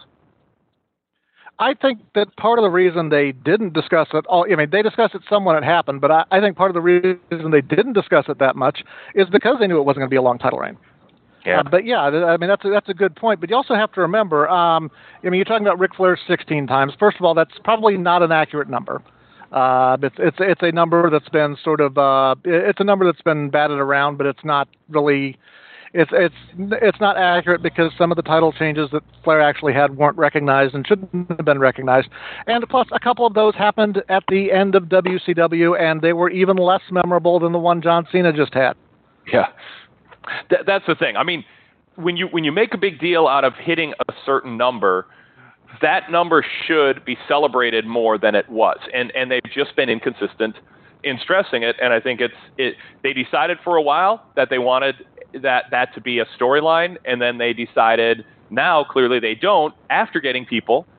I think that part of the reason they didn't discuss it, all, I mean, they discussed it some when it happened, but I, I think part of the reason they didn't discuss it that much is because they knew it wasn't going to be a long title reign. Yeah. Uh, but yeah, I mean, that's a, that's a good point. But you also have to remember, um, I mean, you're talking about Ric Flair sixteen times. First of all, that's probably not an accurate number. Uh, it's it's it's a number that's been sort of uh, it's a number that's been batted around, but it's not really. It's it's it's not accurate because some of the title changes that Flair actually had weren't recognized and shouldn't have been recognized. And plus, a couple of those happened at the end of W C W, and they were even less memorable than the one John Cena just had. Yeah, Th- that's the thing. I mean, when you when you make a big deal out of hitting a certain number, that number should be celebrated more than it was. And and they've just been inconsistent in stressing it. And I think it's it. They decided for a while that they wanted that that to be a storyline, and then they decided now clearly they don't after getting people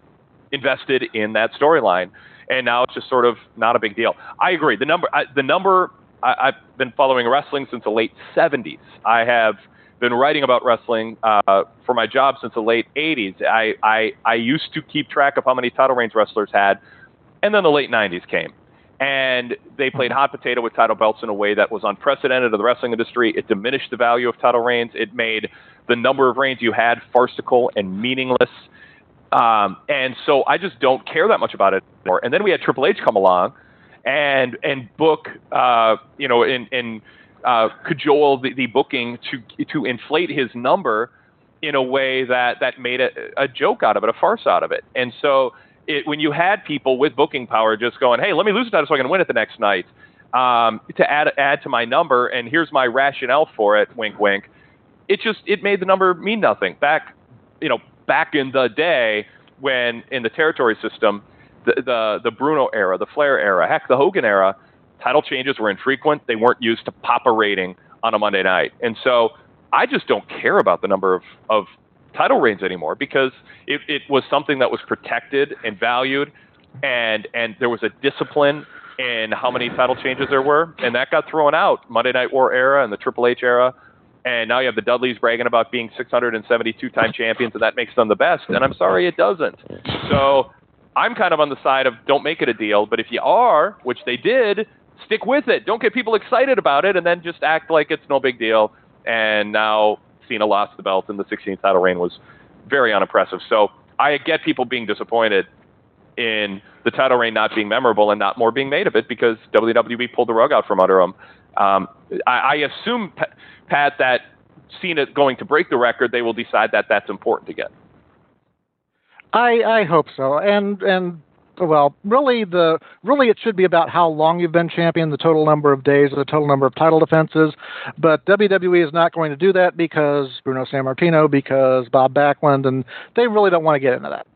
invested in that storyline, and now it's just sort of not a big deal. I agree. The number, I, the number. I, I've been following wrestling since the late seventies. I have been writing about wrestling uh, for my job since the late eighties. I, I I used to keep track of how many title reigns wrestlers had, and then the late nineties came. And they played hot potato with title belts in a way that was unprecedented in the wrestling industry. It diminished the value of title reigns. It made the number of reigns you had farcical and meaningless. Um, and so I just don't care that much about it anymore. And then we had Triple H come along and and book, uh, you know, and, and uh, cajole the, the booking to to inflate his number in a way that, that made a, a joke out of it, a farce out of it. And so It, when you had people with booking power just going, hey, let me lose the title so I can win it the next night, um, to add add to my number, and here's my rationale for it, wink, wink. It just it made the number mean nothing. Back, you know, back in the day when in the territory system, the the, the Bruno era, the Flair era, heck, the Hogan era, title changes were infrequent. They weren't used to pop a rating on a Monday night, and so I just don't care about the number of of title reigns anymore, because it, it was something that was protected and valued, and and there was a discipline in how many title changes there were, and that got thrown out Monday Night War era and the Triple H era, and now you have the Dudleys bragging about being six hundred seventy-two time champions, and that makes them the best, and I'm sorry, it doesn't. So I'm kind of on the side of don't make it a deal, but if you are, which they did, stick with it. Don't get people excited about it and then just act like it's no big deal. And now Cena lost the belt, and the sixteenth title reign was very unimpressive. So I get people being disappointed in the title reign not being memorable and not more being made of it, because W W E pulled the rug out from under them. Um, I, I assume, Pat, that Cena going to break the record, they will decide that that's important again. I I hope so, and and. Well, really, the really it should be about how long you've been champion, the total number of days, the total number of title defenses. But W W E is not going to do that because Bruno Sammartino, because Bob Backlund, and they really don't want to get into that.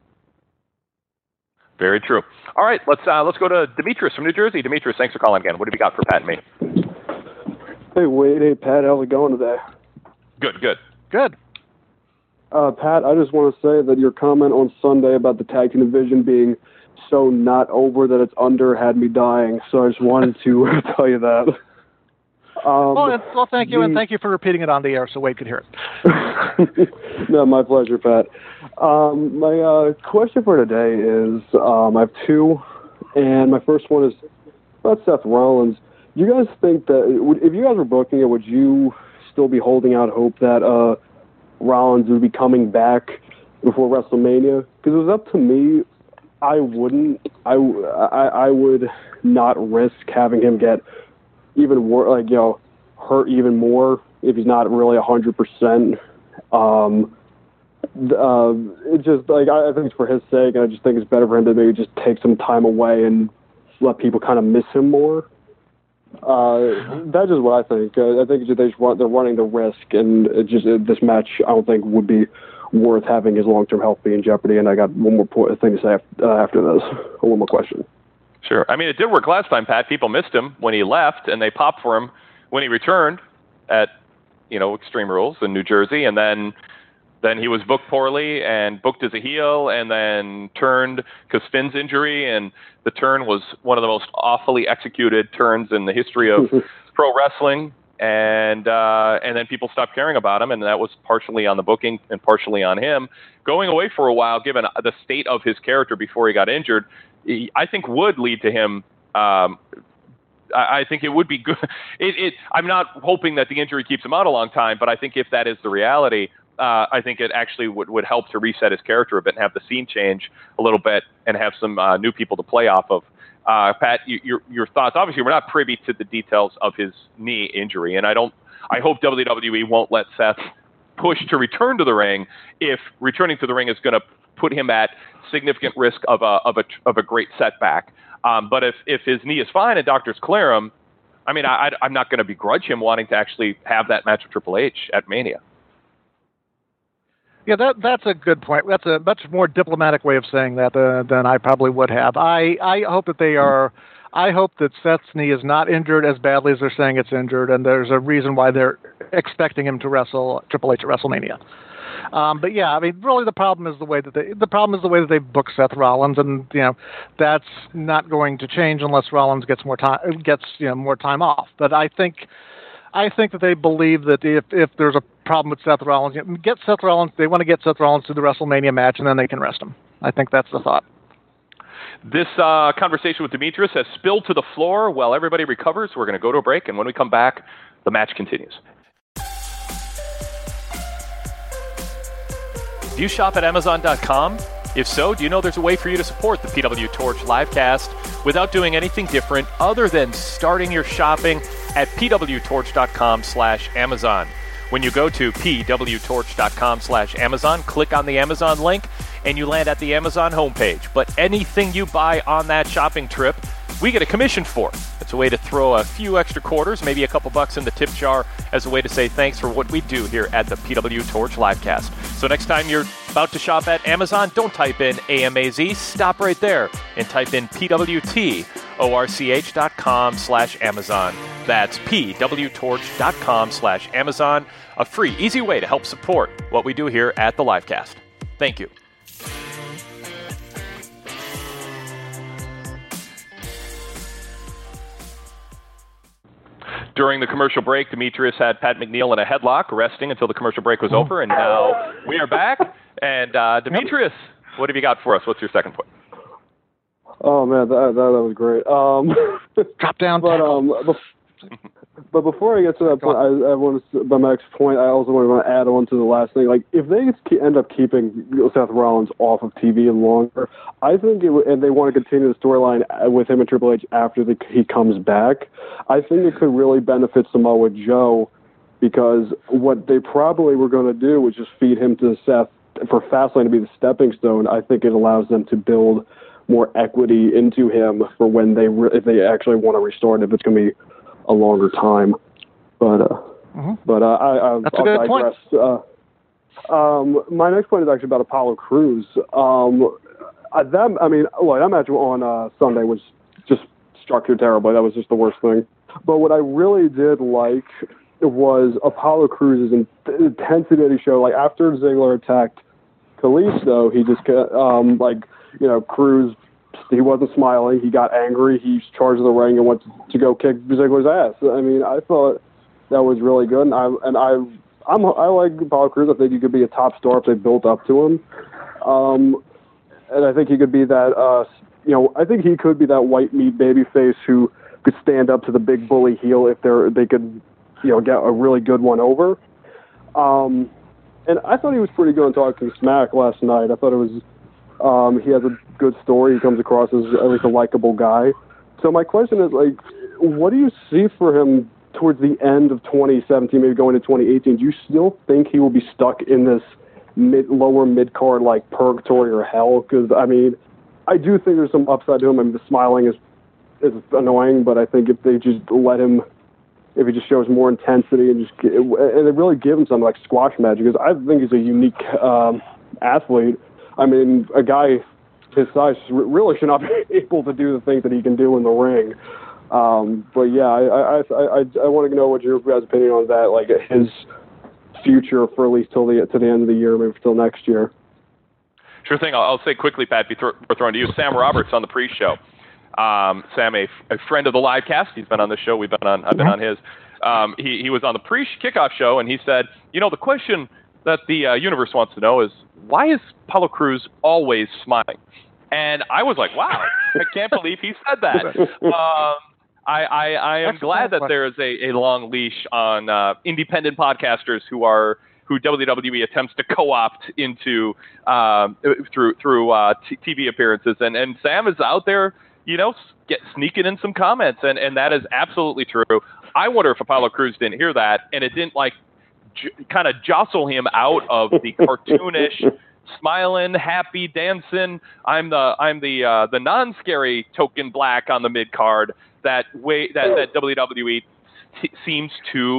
Very true. All right, let's uh, let's go to Demetrius from New Jersey. Demetrius, thanks for calling again. What have you got for Pat and me? Hey, Wade. Hey, Pat. How's it going today? Good, good. Good. Uh, Pat, I just want to say that your comment on Sunday about the tag team division being so not over that it's under had me dying. So I just wanted to tell you that. Um, well, and, well, thank you, the, and thank you for repeating it on the air so Wade could hear it. No, my pleasure, Pat. Um, my uh, question for today is, um, I have two, and my first one is about Seth Rollins. Do you guys think that, if you guys were booking it, would you still be holding out hope that uh, Rollins would be coming back before WrestleMania? Because it was up to me, I wouldn't. I, I, I would not risk having him get even more, like, you know, hurt even more if he's not really a hundred percent. Um, uh, it just like I, I think it's for his sake, and I just think it's better for him to maybe just take some time away and let people kind of miss him more. Uh, that's just what I think. Uh, I think they just want, they're running the risk, and it just it, this match I don't think would be worth having his long-term health be in jeopardy. And I got one more point, thing to say after, uh, after this. One more question. Sure. I mean, it did work last time, Pat. People missed him when he left, and they popped for him when he returned at, you know, Extreme Rules in New Jersey, and then then he was booked poorly and booked as a heel, and then turned because Finn's injury, and the turn was one of the most awfully executed turns in the history of pro wrestling. And uh, and then people stopped caring about him, and that was partially on the booking and partially on him. Going away for a while, given the state of his character before he got injured, he, I think would lead to him. Um, I, I think it would be good. It, it, I'm not hoping that the injury keeps him out a long time, but I think if that is the reality, uh, I think it actually would, would help to reset his character a bit and have the scene change a little bit and have some uh, new people to play off of. Uh, Pat, you, your your thoughts? Obviously, we're not privy to the details of his knee injury, and I don't. I hope W W E won't let Seth push to return to the ring if returning to the ring is going to put him at significant risk of a of a of a great setback. Um, but if if his knee is fine and doctors clear him, I mean, I, I'm not going to begrudge him wanting to actually have that match with Triple H at Mania. Yeah, that that's a good point. That's a much more diplomatic way of saying that uh, than I probably would have. I, I hope that they are. I hope that Seth's knee is not injured as badly as they're saying it's injured, and there's a reason why they're expecting him to wrestle Triple H at WrestleMania. Um, but yeah, I mean, really, the problem is the way that they the problem is the way that they book Seth Rollins, and you know that's not going to change unless Rollins gets more time gets you know more time off. But I think. I think that they believe that if, if there's a problem with Seth Rollins, get Seth Rollins. They want to get Seth Rollins to the WrestleMania match, and then they can rest him. I think that's the thought. This uh, conversation with Demetrius has spilled to the floor while everybody recovers. We're going to go to a break, and when we come back, the match continues. Do you shop at Amazon dot com? If so, do you know there's a way for you to support the P W Torch livecast without doing anything different other than starting your shopping at P W Torch dot com slash Amazon. When you go to P W Torch dot com slash Amazon, click on the Amazon link, and you land at the Amazon homepage. But anything you buy on that shopping trip, we get a commission for. It's a way to throw a few extra quarters, maybe a couple bucks in the tip jar as a way to say thanks for what we do here at the P W Torch livecast. So next time you're about to shop at Amazon, don't type in A M A Z, stop right there and type in P W T O R C H dot com slash Amazon. That's P W Torch dot com slash Amazon, a free, easy way to help support what we do here at the livecast. Thank you. During the commercial break, Demetrius had Pat McNeil in a headlock, resting until the commercial break was over, and now we are back. And uh, Demetrius, what have you got for us? What's your second point? Oh man, that that, that was great. Um, Drop down, but um, bef- but before I get to that point, I, I want to. My next point, I also want to add on to the last thing. Like, if they end up keeping Seth Rollins off of T V longer, I think, it w- and they want to continue the storyline with him and Triple H after the, he comes back, I think it could really benefit Samoa Joe, because what they probably were going to do was just feed him to Seth for Fastlane to be the stepping stone. I think it allows them to build more equity into him for when they re- if they actually want to restart it, if it's going to be a longer time. But uh, mm-hmm. but uh, I, I, That's I'll a good digress. point. Uh, um, my next point is actually about Apollo Crews. Um, uh, that I mean, look, that match on uh, Sunday was just structured terribly. That was just the worst thing. But what I really did like was Apollo Crews' intensity that he showed. Like, after Ziggler attacked Kalisto, he just um, like you know Crews. He wasn't smiling. He got angry. He charged the ring and went to, to go kick Ziggler's ass. I mean, I thought that was really good. And I and I I'm I like Apollo Crews. I think he could be a top star if they built up to him. Um, and I think he could be that. Uh, you know, I think he could be that white meat babyface who could stand up to the big bully heel if they're they could, you know, get a really good one over. Um, and I thought he was pretty good on Talking Smack last night. I thought it was. Um, he has a good story. He comes across as at least a likable guy. So my question is, like, what do you see for him towards the end of twenty seventeen, maybe going to twenty eighteen? Do you still think he will be stuck in this mid, lower mid-card, like, purgatory or hell? Because, I mean, I do think there's some upside to him. I mean, the smiling is is annoying, but I think if they just let him, if he just shows more intensity and just and they really give him something like squash magic, because I think he's a unique um, athlete. I mean, a guy his size really should not be able to do the things that he can do in the ring. Um, but yeah, I I I, I, I want to know what your guys' opinion on that, like his future for at least till the to the end of the year, maybe till next year. Sure thing. I'll, I'll say quickly, Pat, before throwing to you, Sam Roberts on the pre-show. Um, Sam, a, a friend of the livecast, he's been on the show. We've been on. I've been on his. Um, he he was on the pre-kickoff show, and he said, you know, the question that the uh, universe wants to know is, why is Apollo Crews always smiling? And I was like, wow, I can't believe he said that. Um, I, I, I am glad that there is a, a long leash on uh, independent podcasters who are who W W E attempts to co-opt into um, through through uh, t- T V appearances, and and Sam is out there, you know, get sneaking in some comments, and, and that is absolutely true. I wonder if Apollo Crews didn't hear that, and it didn't like j- kind of jostle him out of the cartoonish, smiling, happy, dancing. I'm the I'm the uh, the non-scary token black on the mid card that way that, that W W E t- seems to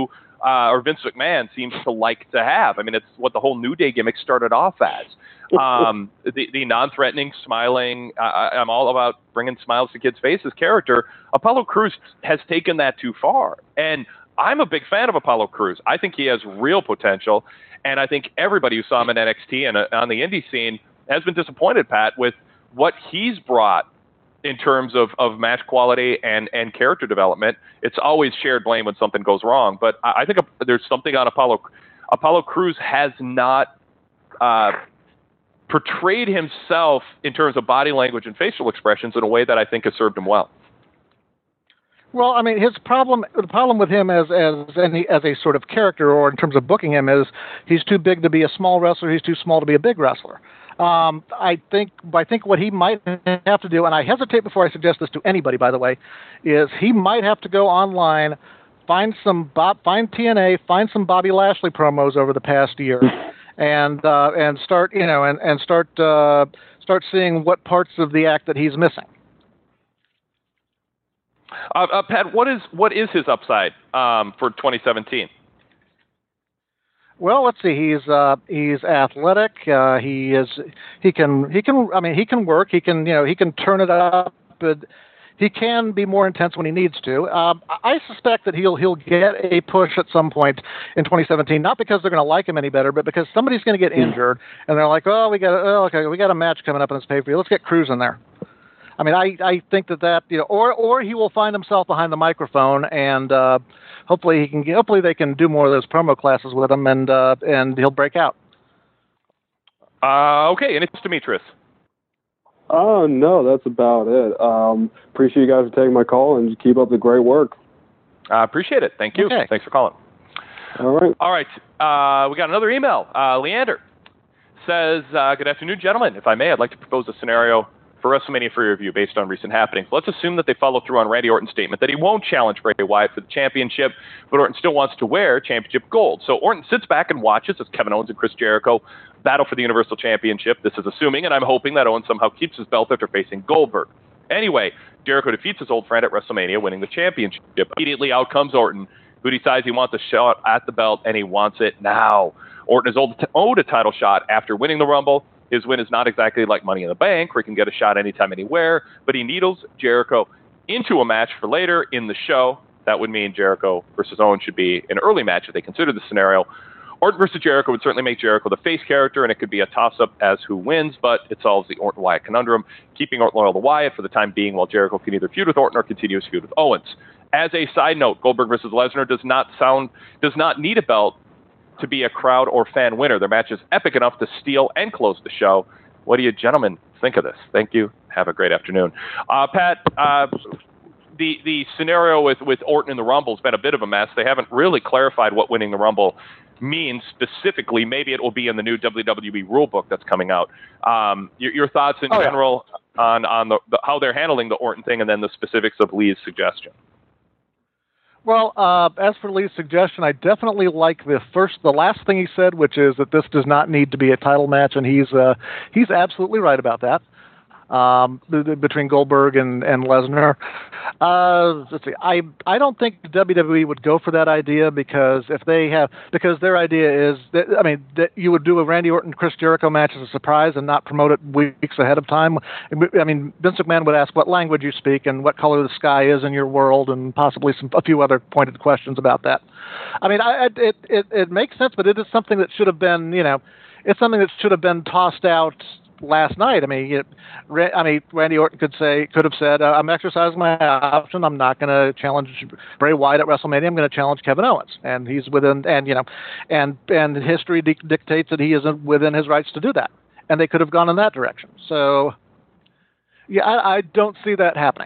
uh, or Vince McMahon seems to like to have. I mean, it's what the whole New Day gimmick started off as. Um, the, the non-threatening, smiling, uh, I'm all about bringing smiles to kids' faces character. Apollo Crews has taken that too far. And I'm a big fan of Apollo Crews. I think he has real potential. And I think everybody who saw him in N X T and uh, on the indie scene has been disappointed, Pat, with what he's brought in terms of, of match quality and, and character development. It's always shared blame when something goes wrong. But I, I think there's something on Apollo. Apollo Crews has not uh, portrayed himself in terms of body language and facial expressions in a way that I think has served him well. Well, I mean, his problem, the problem with him as as any as a sort of character, or in terms of booking him, is he's too big to be a small wrestler. He's too small to be a big wrestler. Um, I think I think what he might have to do, and I hesitate before I suggest this to anybody, by the way, is he might have to go online, find some Bob, find T N A, find some Bobby Lashley promos over the past year, and uh, and start you know and and start uh, start seeing what parts of the act that he's missing. Uh, uh, Pat, what is what is his upside um, for twenty seventeen? Well, let's see. He's uh, he's athletic. Uh, he is he can he can I mean he can work. He can you know he can turn it up. But he can be more intense when he needs to. Uh, I suspect that he'll he'll get a push at some point in twenty seventeen. Not because they're going to like him any better, but because somebody's going to get injured, and they're like, oh, we got oh, okay, we got a match coming up in this pay per view. Let's get Crews in there. I mean, I, I think that that you know, or or he will find himself behind the microphone, and uh, hopefully he can get, hopefully they can do more of those promo classes with him, and uh, and he'll break out. Uh, okay, and it's Demetrius. Oh no, that's about it. Um, appreciate you guys for taking my call, and keep up the great work. I uh, appreciate it. Thank you. Okay. Thanks for calling. All right. All right. Uh, we got another email. Uh, Leander says, uh, "Good afternoon, gentlemen. If I may, I'd like to propose a scenario for WrestleMania free review based on recent happenings. Let's assume that they follow through on Randy Orton's statement that he won't challenge Bray Wyatt for the championship, but Orton still wants to wear championship gold. So Orton sits back and watches as Kevin Owens and Chris Jericho battle for the Universal Championship. This is assuming, and I'm hoping that Owens somehow keeps his belt after facing Goldberg. Anyway, Jericho defeats his old friend at WrestleMania, winning the championship. Immediately out comes Orton, who decides he wants a shot at the belt, and he wants it now. Orton is owed a title shot after winning the Rumble. His win is not exactly like Money in the Bank, where he can get a shot anytime, anywhere, but he needles Jericho into a match for later in the show. That would mean Jericho versus Owens should be an early match if they consider the scenario. Orton versus Jericho would certainly make Jericho the face character, and it could be a toss-up as who wins, but it solves the Orton-Wyatt conundrum, keeping Orton loyal to Wyatt for the time being, while Jericho can either feud with Orton or continue his feud with Owens. As a side note, Goldberg versus Lesnar does not sound does not need a belt to be a crowd or fan winner. Their match is epic enough to steal and close the show. What do you gentlemen think of this? Thank you. Have a great afternoon. Uh, Pat, uh, the the scenario with, with Orton in the Rumble has been a bit of a mess. They haven't really clarified what winning the Rumble means specifically. Maybe it will be in the new W W E rule book that's coming out. Um, your, your thoughts in oh, general yeah. on, on the, the, how they're handling the Orton thing, and then the specifics of Lee's suggestion. Well, uh, as for Lee's suggestion, I definitely like the first, the last thing he said, which is that this does not need to be a title match, and he's uh, he's absolutely right about that. Um, between Goldberg and and Lesnar, uh, let's see. I I don't think the W W E would go for that idea because if they have because their idea is that I mean that you would do a Randy Orton Chris Jericho match as a surprise and not promote it weeks ahead of time. I mean Vince McMahon would ask what language you speak and what color the sky is in your world and possibly some a few other pointed questions about that. I mean I, it it it makes sense, but it is something that should have been you know it's something that should have been tossed out last night. I mean, it, I mean, Randy Orton could say, could have said, uh, "I'm exercising my option. I'm not going to challenge Bray Wyatt at WrestleMania. I'm going to challenge Kevin Owens." And he's within, and you know, and and history di- dictates that he isn't within his rights to do that. And they could have gone in that direction. So, yeah, I, I don't see that happening.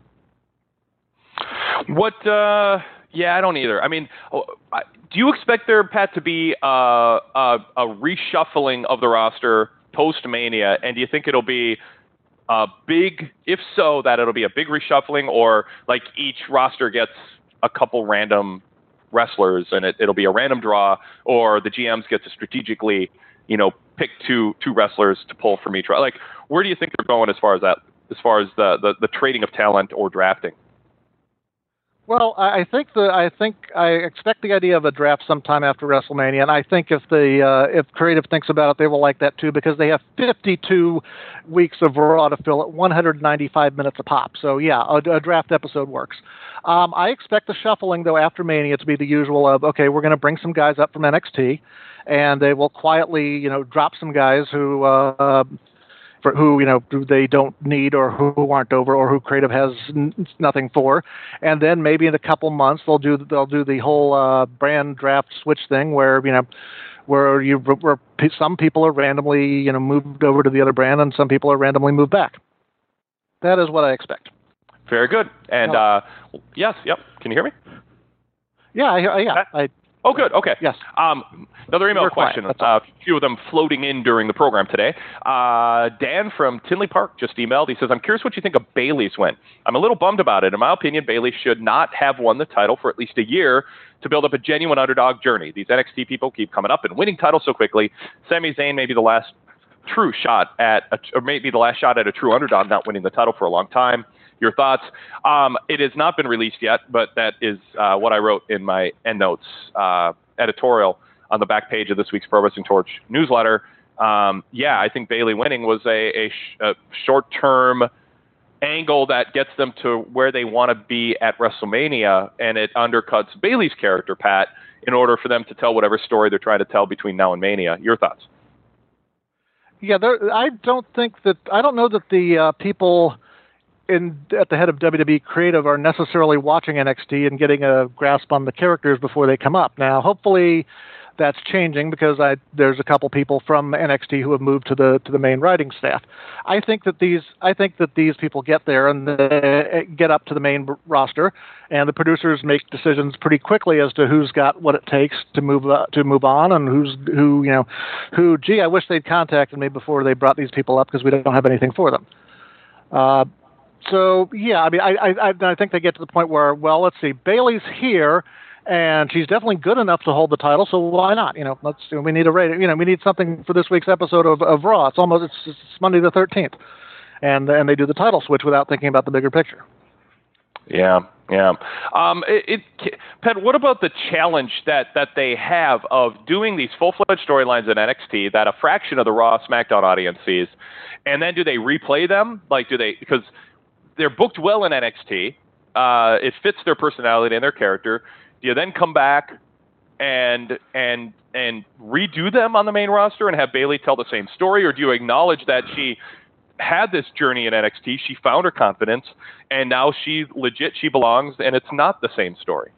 What? Uh, yeah, I don't either. I mean, do you expect there, Pat, to be uh, a, a reshuffling of the roster post-Mania, and do you think it'll be a big, if so, that it'll be a big reshuffling, or like each roster gets a couple random wrestlers and it, it'll be a random draw, or the G Ms get to strategically, you know, pick two two wrestlers to pull from each? Like, where do you think they're going as far as that, as far as the, the, the trading of talent or drafting? Well, I think the I think I expect the idea of a draft sometime after WrestleMania, and I think if the uh, if creative thinks about it, they will like that too because they have fifty-two weeks of Raw to fill at one hundred ninety-five minutes a pop. So yeah, a, a draft episode works. Um, I expect the shuffling though after Mania to be the usual of okay, we're going to bring some guys up from N X T, and they will quietly you know drop some guys who. Uh, For who you know they don't need or who aren't over or who creative has n- nothing for, and then maybe in a couple months they'll do they'll do the whole uh, brand draft switch thing where you know where you where some people are randomly you know moved over to the other brand and some people are randomly moved back. That is what I expect. Very good. And no. uh, yes, yep. Can you hear me? Yeah, I, yeah. I, Oh, good. Okay. Yes. Um, another email We're question. Quiet, uh, a few of them floating in during the program today. Uh, Dan from Tinley Park just emailed. He says, I'm curious what you think of Bayley's win. I'm a little bummed about it. In my opinion, Bayley should not have won the title for at least a year to build up a genuine underdog journey. These N X T people keep coming up and winning titles so quickly. Sami Zayn may be the last true shot at, a, or maybe the last shot at a true underdog not winning the title for a long time. Your thoughts? Um, it has not been released yet, but that is uh, what I wrote in my endnotes uh, editorial on the back page of this week's Pro Wrestling Torch newsletter. Um, yeah, I think Bayley winning was a, a, sh- a short-term angle that gets them to where they want to be at WrestleMania, and it undercuts Bayley's character, Pat, in order for them to tell whatever story they're trying to tell between now and Mania. Your thoughts? Yeah, there, I don't think that I don't know that the uh, people. In, at the head of W W E Creative are necessarily watching N X T and getting a grasp on the characters before they come up. Now, hopefully, that's changing because I, there's a couple people from N X T who have moved to the to the main writing staff. I think that these I think that these people get there and they get up to the main roster, and the producers make decisions pretty quickly as to who's got what it takes to move uh, to move on and who's who you know who. Gee, I wish they'd contacted me before they brought these people up because we don't have anything for them. Uh, So, yeah, I mean, I, I I think they get to the point where, well, let's see, Bayley's here, and she's definitely good enough to hold the title, so why not? You know, let's we need a rating. You know, we need something for this week's episode of, of Raw. It's almost it's, it's Monday the thirteenth, and and they do the title switch without thinking about the bigger picture. Yeah, yeah. Um, it, it, Pat, what about the challenge that, that they have of doing these full-fledged storylines in N X T that a fraction of the Raw SmackDown audience sees, and then do they replay them? Like, do they because they're booked well in N X T. Uh, it fits their personality and their character. Do you then come back and and and redo them on the main roster and have Bayley tell the same story, or do you acknowledge that she had this journey in N X T, she found her confidence, and now she legit she belongs, and it's not the same story?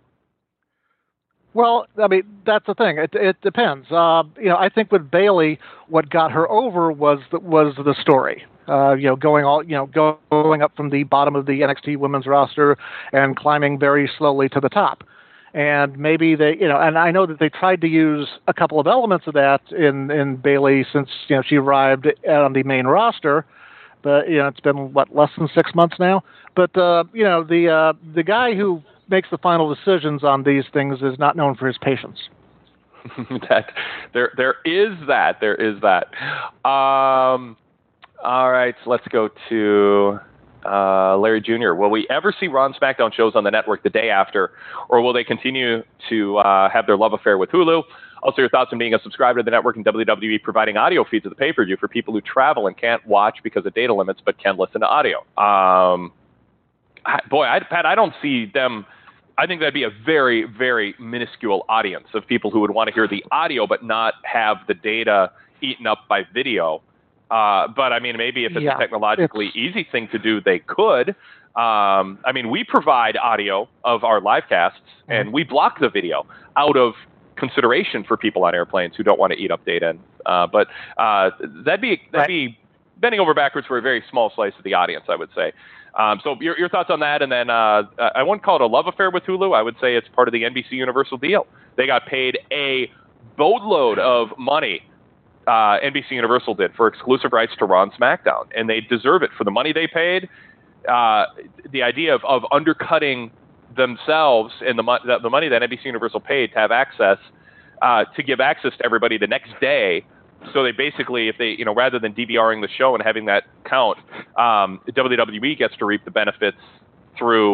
Well, I mean, that's the thing. It, it depends. Uh, you know, I think with Bayley, what got her over was the, was the story. Uh, you know, going all, you know, go, going up from the bottom of the N X T women's roster and climbing very slowly to the top. And maybe they, you know, and I know that they tried to use a couple of elements of that in, in Bayley since, you know, she arrived on the main roster. But, you know, it's been, what, less than six months now? But, uh, you know, the uh, the guy who makes the final decisions on these things is not known for his patience. that there there is that. There is that. Um, all right, so let's go to uh, Larry Junior Will we ever see Raw and SmackDown shows on the network the day after, or will they continue to uh, have their love affair with Hulu? Also, your thoughts on being a subscriber to the network and W W E providing audio feeds of the pay-per-view for people who travel and can't watch because of data limits but can listen to audio. Um, I, boy, I, Pat, I don't see them. I think that'd be a very, very minuscule audience of people who would want to hear the audio but not have the data eaten up by video. Uh, but, I mean, maybe if it's yeah, a technologically it's... easy thing to do, they could. Um, I mean, we provide audio of our live casts, mm-hmm. and we block the video out of consideration for people on airplanes who don't want to eat up data. Uh, but uh, that'd be that'd right. be bending over backwards for a very small slice of the audience, I would say. Um, so your, your thoughts on that, and then uh, I wouldn't call it a love affair with Hulu. I would say it's part of the N B C Universal deal. They got paid a boatload of money, uh, N B C Universal did, for exclusive rights to Raw and SmackDown, and they deserve it for the money they paid. Uh, the idea of, of undercutting themselves and the, mo- the money that N B C Universal paid to have access, uh, to give access to everybody the next day. So they basically, if they, you know, rather than DVRing the show and having that count, um, W W E gets to reap the benefits through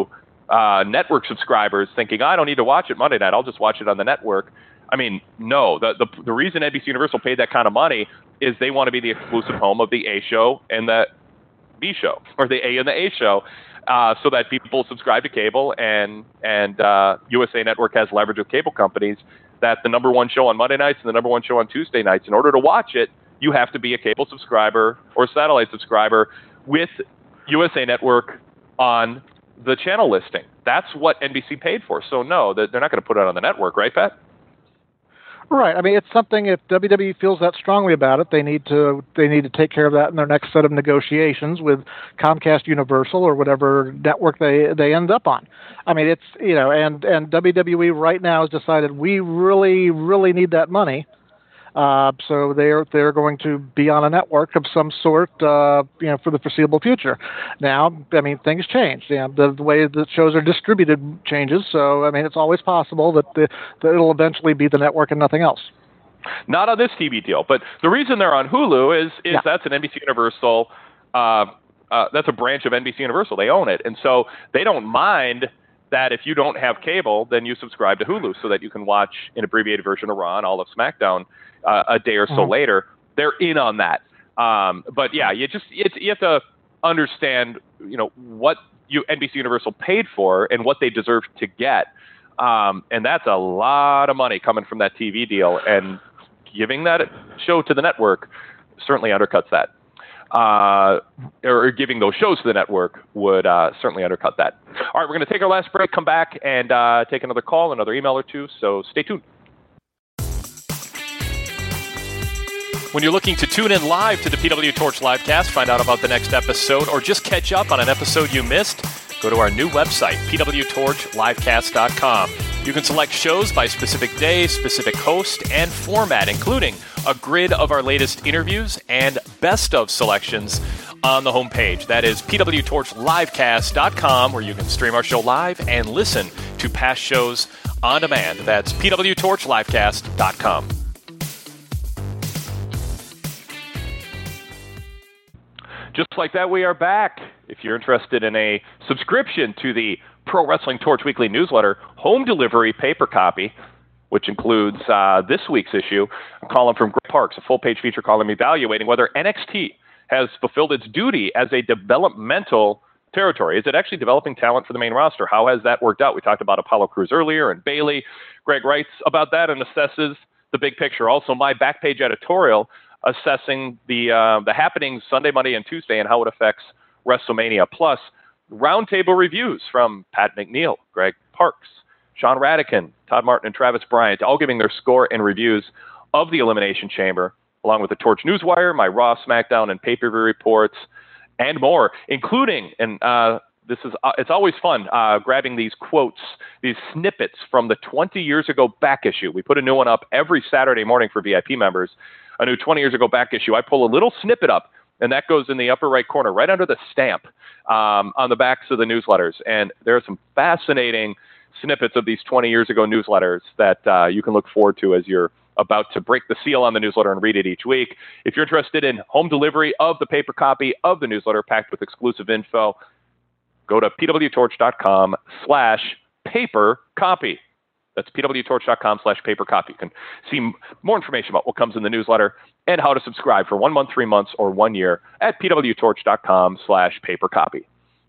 uh, network subscribers thinking, I don't need to watch it Monday night. I'll just watch it on the network. I mean, no. The, the, the reason N B C Universal paid that kind of money is they want to be the exclusive home of the A show and the B show, or the A and the A show, uh, so that people subscribe to cable, and, and uh, U S A Network has leverage with cable companies that the number one show on Monday nights and the number one show on Tuesday nights, in order to watch it, you have to be a cable subscriber or satellite subscriber with U S A Network on the channel listing. That's what N B C paid for. So no, they're not going to put it on the network, right, Pat? Right. I mean, it's something. If W W E feels that strongly about it, they need to they need to take care of that in their next set of negotiations with Comcast, Universal, or whatever network they, they end up on. I mean, it's you know, and and W W E right now has decided we really really need that money. Uh, so they're they're going to be on a network of some sort, uh, you know, for the foreseeable future. Now, I mean, things change. You know, the, the way that shows are distributed changes. So, I mean, it's always possible that, the, that it'll eventually be the network and nothing else. Not on this T V deal, but the reason they're on Hulu is is yeah. that's an N B C Universal. Uh, uh, that's a branch of N B C Universal. They own it, and so they don't mind that if you don't have cable, then you subscribe to Hulu so that you can watch an abbreviated version of Raw and all of SmackDown uh, a day or so mm-hmm. later. They're in on that. Um, but yeah, you just it's, you have to understand, you know, what you N B C Universal paid for and what they deserve to get, um, and that's a lot of money coming from that T V deal. And giving that show to the network certainly undercuts that. Uh, or giving those shows to the network would uh, certainly undercut that. All right, we're going to take our last break, come back, and uh, take another call, another email or two, so stay tuned. When you're looking to tune in live to the P W Torch Livecast, find out about the next episode, or just catch up on an episode you missed, go to our new website, P W Torch Livecast dot com. You can select shows by specific day, specific host, and format, including a grid of our latest interviews and best of selections on the homepage. That is P W Torch Livecast dot com, where you can stream our show live and listen to past shows on demand. That's P W Torch Livecast dot com. Just like that, we are back. If you're interested in a subscription to the Pro Wrestling Torch Weekly newsletter, home delivery paper copy, which includes uh, this week's issue, a column from Greg Parks, a full-page feature column evaluating whether N X T has fulfilled its duty as a developmental territory. Is it actually developing talent for the main roster? How has that worked out? We talked about Apollo Crews earlier and Bayley. Greg writes about that and assesses the big picture. Also, my back page editorial assessing the uh, the happenings Sunday, Monday, and Tuesday and how it affects WrestleMania. Plus, roundtable reviews from Pat McNeil, Greg Parks, Sean Radican, Todd Martin, and Travis Bryant, all giving their score and reviews of the Elimination Chamber, along with the Torch Newswire, my Raw, SmackDown, and pay-per-view reports, and more, including, and uh, this is uh, it's always fun, uh, grabbing these quotes, these snippets from the twenty years ago back issue. We put a new one up every Saturday morning for V I P members, a new twenty years ago back issue. I pull a little snippet up, and that goes in the upper right corner, right under the stamp um, on the backs of the newsletters. And there are some fascinating snippets of these twenty years ago newsletters that uh, you can look forward to as you're about to break the seal on the newsletter and read it each week. If you're interested in home delivery of the paper copy of the newsletter packed with exclusive info, go to pwtorch.com slash paper copy. That's pwtorch.com slash paper copy. You can see more information about what comes in the newsletter and how to subscribe for one month, three months, or one year at pwtorch.com slash paper copy.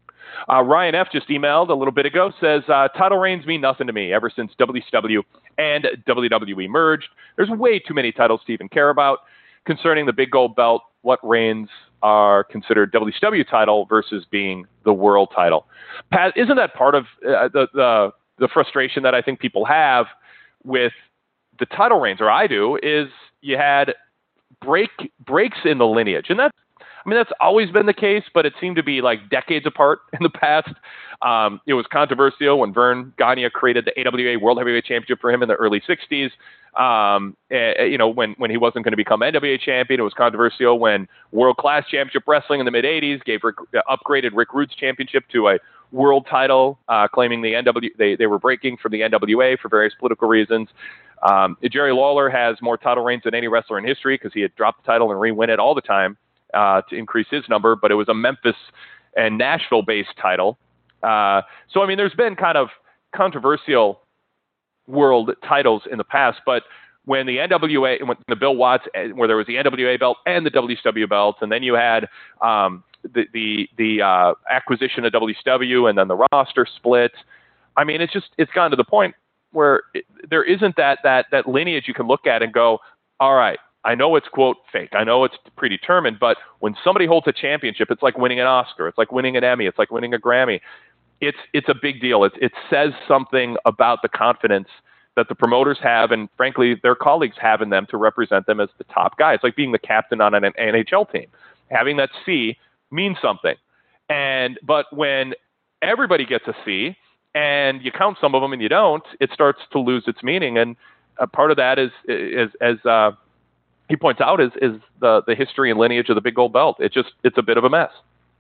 Uh, Ryan F. just emailed a little bit ago, says, uh, title reigns mean nothing to me ever since W C W and W W E merged. There's way too many titles to even care about. Concerning the big gold belt, what reigns are considered W C W title versus being the world title? Pat, isn't that part of uh, the, the the frustration that I think people have with the title reigns, or I do, is you had break breaks in the lineage. And that's, I mean, that's always been the case, but it seemed to be like decades apart in the past. Um, it was controversial when Vern Gagne created the A W A World Heavyweight Championship for him in the early sixties. Um, uh, you know, when, when he wasn't going to become N W A champion. It was controversial when World Class Championship Wrestling in the mid-eighties gave Rick, uh, upgraded Rick Rude's championship to a world title, uh, claiming the N W they, they were breaking from the N W A for various political reasons. Um, Jerry Lawler has more title reigns than any wrestler in history because he had dropped the title and re-win it all the time uh, to increase his number, but it was a Memphis and Nashville-based title. Uh, so, I mean, there's been kind of controversial world titles in the past, but when the N W A, when the Bill Watts, where there was the N W A belt and the W C W belt, and then you had um, the the, the uh, acquisition of W C W and then the roster split. I mean, it's just it's gotten to the point where it, there isn't that that that lineage you can look at and go, all right, I know it's quote fake, I know it's predetermined, but when somebody holds a championship, it's like winning an Oscar, it's like winning an Emmy, it's like winning a Grammy. It's it's a big deal. It it says something about the confidence that the promoters have, and frankly, their colleagues have in them to represent them as the top guy. It's like being the captain on an N H L team. Having that C means something. And but when everybody gets a C, and you count some of them and you don't, it starts to lose its meaning. And a part of that is, is as uh, he points out, is is the the history and lineage of the Big Gold Belt. It just it's a bit of a mess.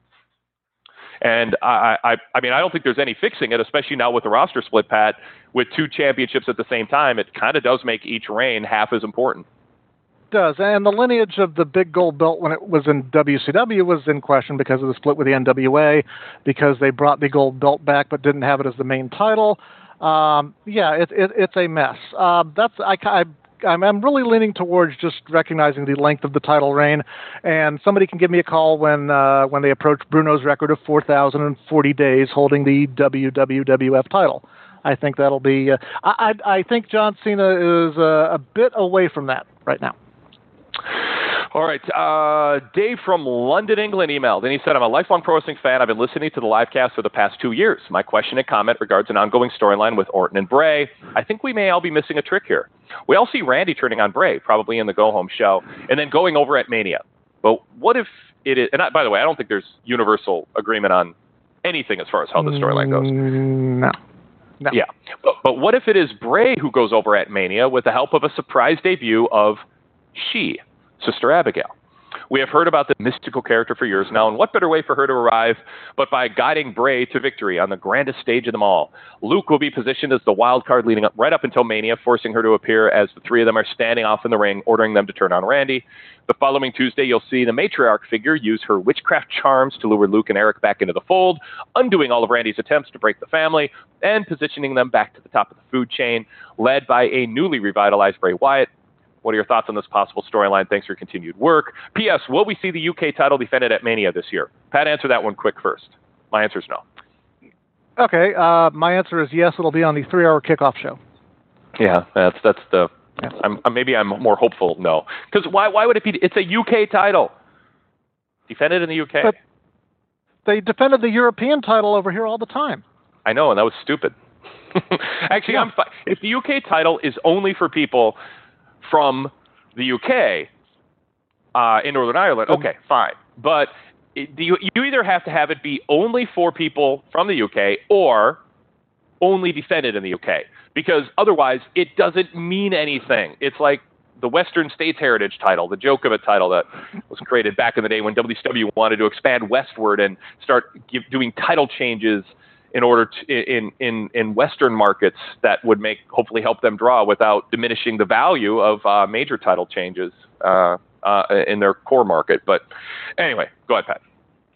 And I, I, I mean, I don't think there's any fixing it, especially now with the roster split, Pat, with two championships at the same time. It kind of does make each reign half as important. It does. And the lineage of the Big Gold Belt when it was in W C W was in question because of the split with the N W A, because they brought the Gold Belt back but didn't have it as the main title. Um, yeah, it, it, it's a mess. Uh, that's I, I I'm, I'm really leaning towards just recognizing the length of the title reign, and somebody can give me a call when uh, when they approach Bruno's record of four thousand forty days holding the W W F title. I think that'll be. Uh, I, I I think John Cena is uh, a bit away from that right now. All right. Uh, Dave from London, England emailed, and he said, I'm a lifelong pro wrestling fan. I've been listening to the live cast for the past two years. My question and comment regards an ongoing storyline with Orton and Bray. I think we may all be missing a trick here. We all see Randy turning on Bray, probably in the go-home show, and then going over at Mania. But what if it is, and I, by the way, I don't think there's universal agreement on anything as far as how the storyline goes. No. No. Yeah. But, but what if it is Bray who goes over at Mania with the help of a surprise debut of she, Sister Abigail? We have heard about the mystical character for years now, and what better way for her to arrive but by guiding Bray to victory on the grandest stage of them all? Luke will be positioned as the wild card leading up right up until Mania, forcing her to appear as the three of them are standing off in the ring, ordering them to turn on Randy. The following Tuesday, you'll see the matriarch figure use her witchcraft charms to lure Luke and Eric back into the fold, undoing all of Randy's attempts to break the family, and positioning them back to the top of the food chain, led by a newly revitalized Bray Wyatt. What are your thoughts on this possible storyline? Thanks for your continued work. P S. Will we see the U K title defended at Mania this year? Pat, answer that one quick first. My answer is no. Okay. Uh, my answer is yes. It'll be on the three-hour kickoff show. Yeah, that's that's the. I'm, maybe I'm more hopeful. No, because why? Why would it be? It's a U K title defended in the U K. But they defended the European title over here all the time. I know, and that was stupid. Actually, yeah. I'm fi- if the U K title is only for people from the U K uh, in Northern Ireland, okay, fine. But it, you, you either have to have it be only for people from the U K or only defended in the U K, because otherwise it doesn't mean anything. It's like the Western States Heritage title, the Djokovic title that was created back in the day when W C W wanted to expand westward and start give, doing title changes in order to, in, in, in Western markets that would make, hopefully help them draw without diminishing the value of uh, major title changes uh, uh, in their core market. But anyway, go ahead, Pat.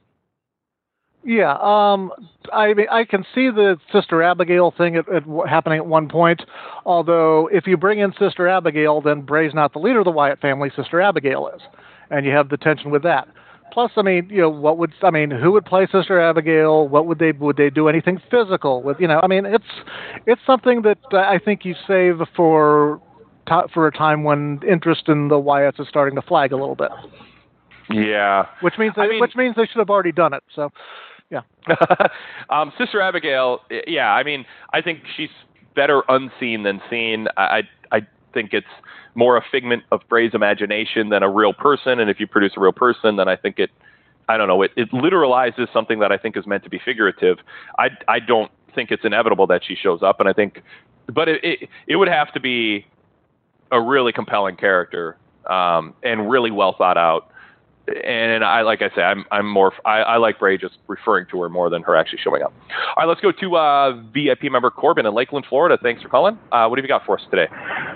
Yeah, um, I mean, I can see the Sister Abigail thing at, at, happening at one point, although if you bring in Sister Abigail, then Bray's not the leader of the Wyatt family, Sister Abigail is, and you have the tension with that. Plus, I mean, you know, what would I mean? Who would play Sister Abigail? What would they would they do anything physical with? You know, I mean, it's it's something that uh, I think you save for for a time when interest in the Wyatts is starting to flag a little bit. Yeah, which means they, I mean, which means they should have already done it. So, yeah. um, Sister Abigail, yeah, I mean, I think she's better unseen than seen. I I, I think it's more a figment of Bray's imagination than a real person. And if you produce a real person, then I think it, I don't know, it, it literalizes something that I think is meant to be figurative. I, I don't think it's inevitable that she shows up. And I think, but it, it, it would have to be a really compelling character um, and really well thought out. And I, like I say, I'm, I'm more, I, I like Bray just referring to her more than her actually showing up. All right, let's go to uh, V I P member Corbin in Lakeland, Florida. Thanks for calling. Uh, what have you got for us today?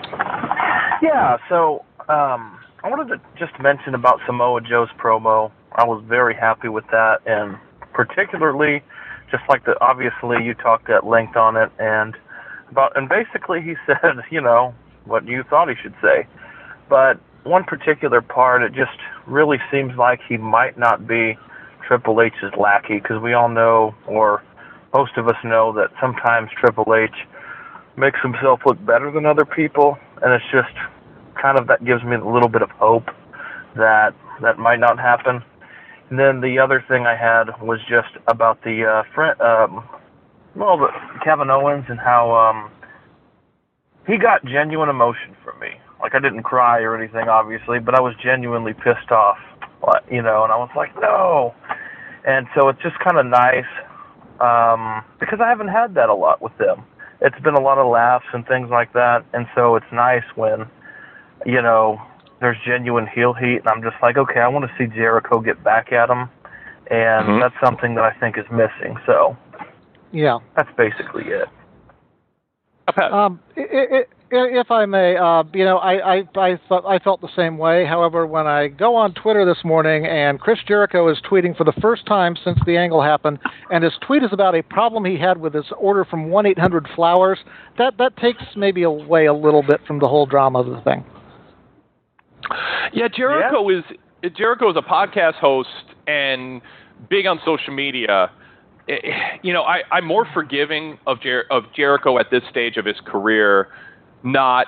Yeah, so um, I wanted to just mention about Samoa Joe's promo. I was very happy with that, and particularly just like the obviously you talked at length on it, and about and basically he said, you know, what you thought he should say. But one particular part, it just really seems like he might not be Triple H's lackey, because we all know, or most of us know, that sometimes Triple H makes himself look better than other people, and it's just kind of, that gives me a little bit of hope that that might not happen. And then the other thing I had was just about the uh, friend, um, well, the Kevin Owens, and how um, he got genuine emotion from me. Like, I didn't cry or anything, obviously, but I was genuinely pissed off, you know, and I was like, no. And so it's just kind of nice, um, because I haven't had that a lot with them. It's been a lot of laughs and things like that, and so it's nice when, you know, there's genuine heel heat, and I'm just like, okay, I want to see Jericho get back at him, and mm-hmm. that's something that I think is missing. So, yeah, that's basically it. Um, it, it, if I may, uh, you know, I I I, th- I felt the same way. However, when I go on Twitter this morning and Chris Jericho is tweeting for the first time since the angle happened, and his tweet is about a problem he had with his order from one eight hundred Flowers, that that takes maybe away a little bit from the whole drama of the thing. Yeah, Jericho yeah. is Jericho is a podcast host and big on social media. You know, I, I'm more forgiving of Jer- of Jericho at this stage of his career, not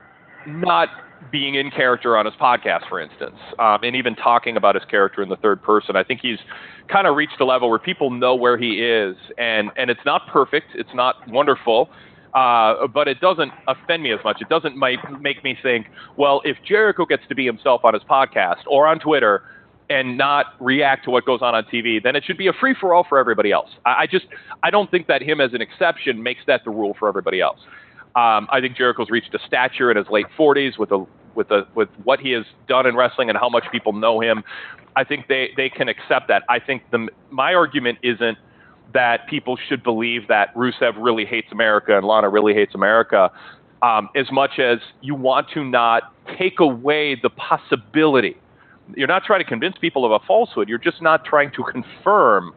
not being in character on his podcast, for instance, um, and even talking about his character in the third person. I think he's kind of reached a level where people know where he is, and, and it's not perfect, it's not wonderful, uh, but it doesn't offend me as much. It doesn't make, make me think, well, if Jericho gets to be himself on his podcast or on Twitter and not react to what goes on on T V, then it should be a free-for-all for everybody else. I, I just, I don't think that him as an exception makes that the rule for everybody else. Um, I think Jericho's reached a stature in his late forties with a, with a, with what he has done in wrestling and how much people know him. I think they, they can accept that. I think the, my argument isn't that people should believe that Rusev really hates America and Lana really hates America, um, as much as you want to not take away the possibility. You're not trying to convince people of a falsehood. You're just not trying to confirm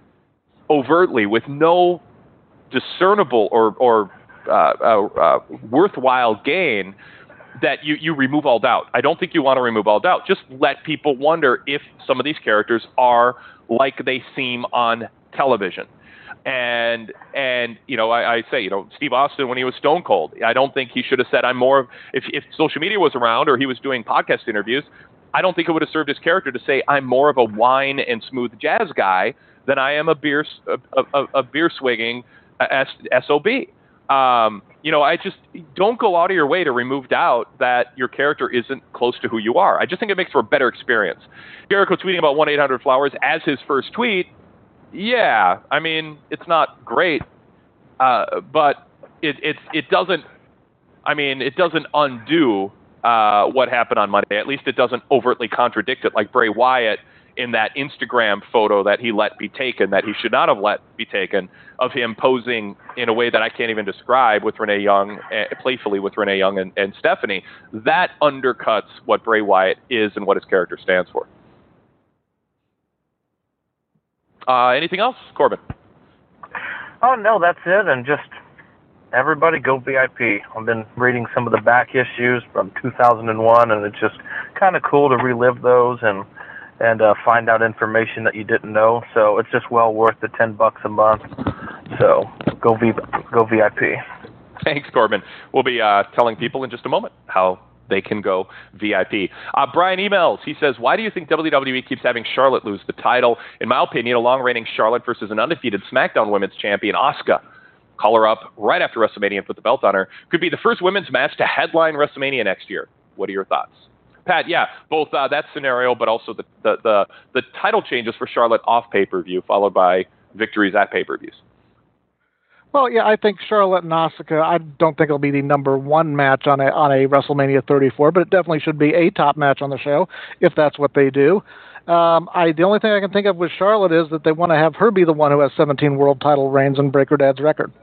overtly with no discernible or, or uh, uh, uh, worthwhile gain that you, you remove all doubt. I don't think you want to remove all doubt. Just let people wonder if some of these characters are like they seem on television. And, and you know, I, I say, you know, Steve Austin, when he was Stone Cold, I don't think he should have said, I'm more, if, if social media was around or he was doing podcast interviews, I don't think it would have served his character to say, I'm more of a wine and smooth jazz guy than I am a beer, a, a, a beer swigging S O B. Um, you know, I just don't go out of your way to remove doubt that your character isn't close to who you are. I just think it makes for a better experience. Jericho tweeting about one eight hundred Flowers as his first tweet. Yeah, I mean, it's not great, uh, but it, it, it doesn't, I mean, it doesn't undo uh, what happened on Monday. At least it doesn't overtly contradict it like Bray Wyatt in that Instagram photo that he let be taken, that he should not have let be taken, of him posing in a way that I can't even describe with Renee Young, uh, playfully with Renee Young and, and Stephanie. That undercuts what Bray Wyatt is and what his character stands for. Uh, anything else, Corbin? Oh, no, that's it. And just everybody go V I P. I've been reading some of the back issues from two thousand one, and it's just kind of cool to relive those and and uh, find out information that you didn't know. So it's just well worth the ten bucks a month. So go v, go V I P. Thanks, Corbin. We'll be uh, telling people in just a moment how they can go V I P. Uh, Brian emails. He says, why do you think W W E keeps having Charlotte lose the title? In my opinion, a long-reigning Charlotte versus an undefeated SmackDown Women's Champion, Asuka. Call her up right after WrestleMania and put the belt on her. Could be the first women's match to headline WrestleMania next year. What are your thoughts? Pat, yeah, both uh, that scenario, but also the, the, the, the title changes for Charlotte off pay-per-view, followed by victories at pay-per-views. Well, yeah, I think Charlotte and Asuka, I don't think it'll be the number one match on a on a WrestleMania thirty-four, but it definitely should be a top match on the show, if that's what they do. Um, I The only thing I can think of with Charlotte is that they want to have her be the one who has seventeen world title reigns and break her dad's record.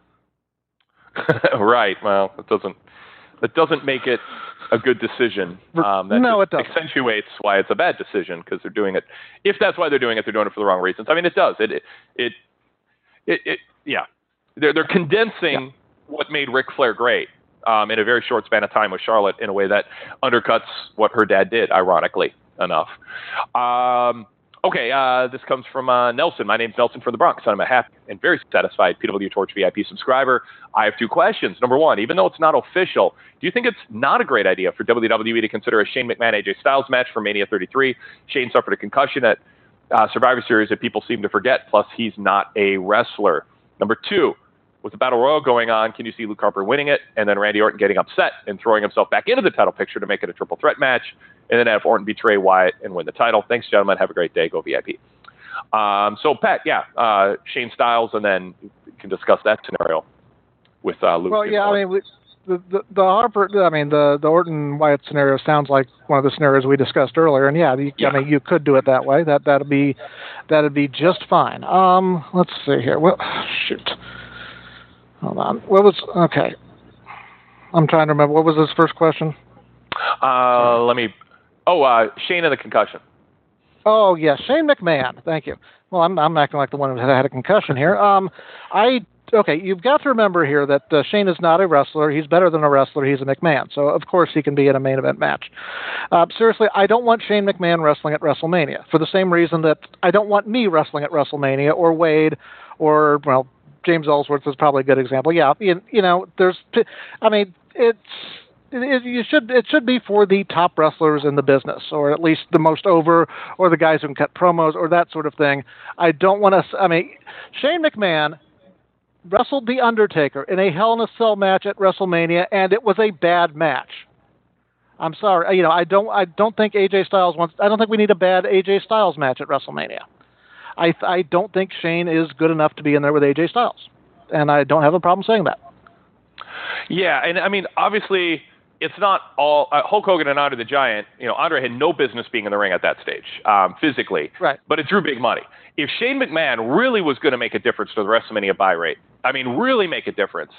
Right, well, it doesn't, it doesn't make it a good decision. Um, that no, it doesn't. Accentuates why it's a bad decision, because they're doing it. If that's why they're doing it, they're doing it for the wrong reasons. I mean, it does. It, it, it, it yeah, they're they're condensing yeah. what made Ric Flair great um, in a very short span of time with Charlotte in a way that undercuts what her dad did, ironically enough. Um, okay, uh, this comes from uh, Nelson. My name's Nelson from the Bronx. I'm a happy and very satisfied P W Torch V I P subscriber. I have two questions. Number one, even though it's not official, do you think it's not a great idea for W W E to consider a Shane McMahon A J Styles match for Mania thirty-three? Shane suffered a concussion at uh, Survivor Series that people seem to forget, plus he's not a wrestler. Number two, with the Battle Royal going on, can you see Luke Harper winning it and then Randy Orton getting upset and throwing himself back into the title picture to make it a triple threat match, and then have Orton betray Wyatt and win the title? Thanks, gentlemen. Have a great day. Go V I P. Um, so, Pat, yeah, uh, Shane Styles, and then we can discuss that scenario with uh, Luke. Well, yeah, I mean, we, the, the the Harper, I mean, the the Orton Wyatt scenario sounds like one of the scenarios we discussed earlier, and yeah, you, yeah. I mean, you could do it that way. That that'd be that'd be just fine. Um, let's see here. Well, shoot. Hold on. What was okay? I'm trying to remember. What was his first question? Uh, let me. Oh, uh, Shane and the concussion. Oh yes, Shane McMahon. Thank you. Well, I'm I'm acting like the one who had a concussion here. Um, I okay. You've got to remember here that uh, Shane is not a wrestler. He's better than a wrestler. He's a McMahon. So of course he can be in a main event match. Uh, seriously, I don't want Shane McMahon wrestling at WrestleMania for the same reason that I don't want me wrestling at WrestleMania or Wade or well. James Ellsworth is probably a good example. Yeah, you, you know, there's, I mean, it's, it, you should, it should be for the top wrestlers in the business, or at least the most over, or the guys who can cut promos, or that sort of thing. I don't want to, I mean, Shane McMahon wrestled The Undertaker in a Hell in a Cell match at WrestleMania, and it was a bad match. I'm sorry, you know, I don't, I don't think A J Styles wants, I don't think we need a bad A J Styles match at WrestleMania. I, I don't think Shane is good enough to be in there with A J Styles, and I don't have a problem saying that. Yeah, and I mean, obviously, it's not all uh, Hulk Hogan and Andre the Giant. You know, Andre had no business being in the ring at that stage, um, physically. Right. But it drew big money. If Shane McMahon really was going to make a difference to the WrestleMania buy rate, I mean, really make a difference,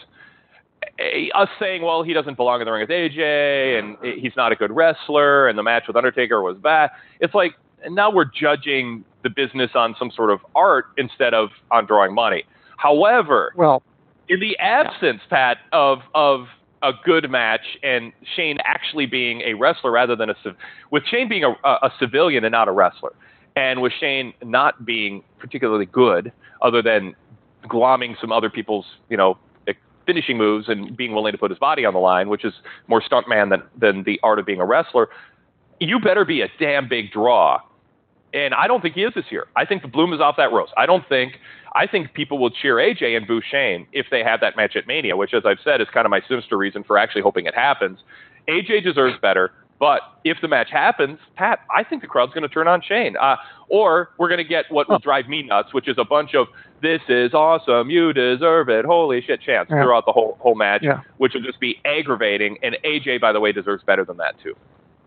us saying, well, he doesn't belong in the ring with A J, and he's not a good wrestler, and the match with Undertaker was bad. It's like, and now we're judging the business on some sort of art instead of on drawing money. However, well, in the absence, yeah. Pat, of of a good match and Shane actually being a wrestler rather than a with Shane being a, a civilian and not a wrestler, and with Shane not being particularly good, other than glomming some other people's you know finishing moves and being willing to put his body on the line, which is more stuntman than than the art of being a wrestler. You better be a damn big draw. And I don't think he is this year. I think the bloom is off that rose. I don't think I think people will cheer A J and boo Shane if they have that match at Mania, which, as I've said, is kind of my sinister reason for actually hoping it happens. A J deserves better, but if the match happens, Pat, I think the crowd's going to turn on Shane. Uh, or we're going to get what will drive me nuts, which is a bunch of "this is awesome, you deserve it, holy shit" chants yeah. throughout the whole whole match, yeah. which will just be aggravating. And A J, by the way, deserves better than that too.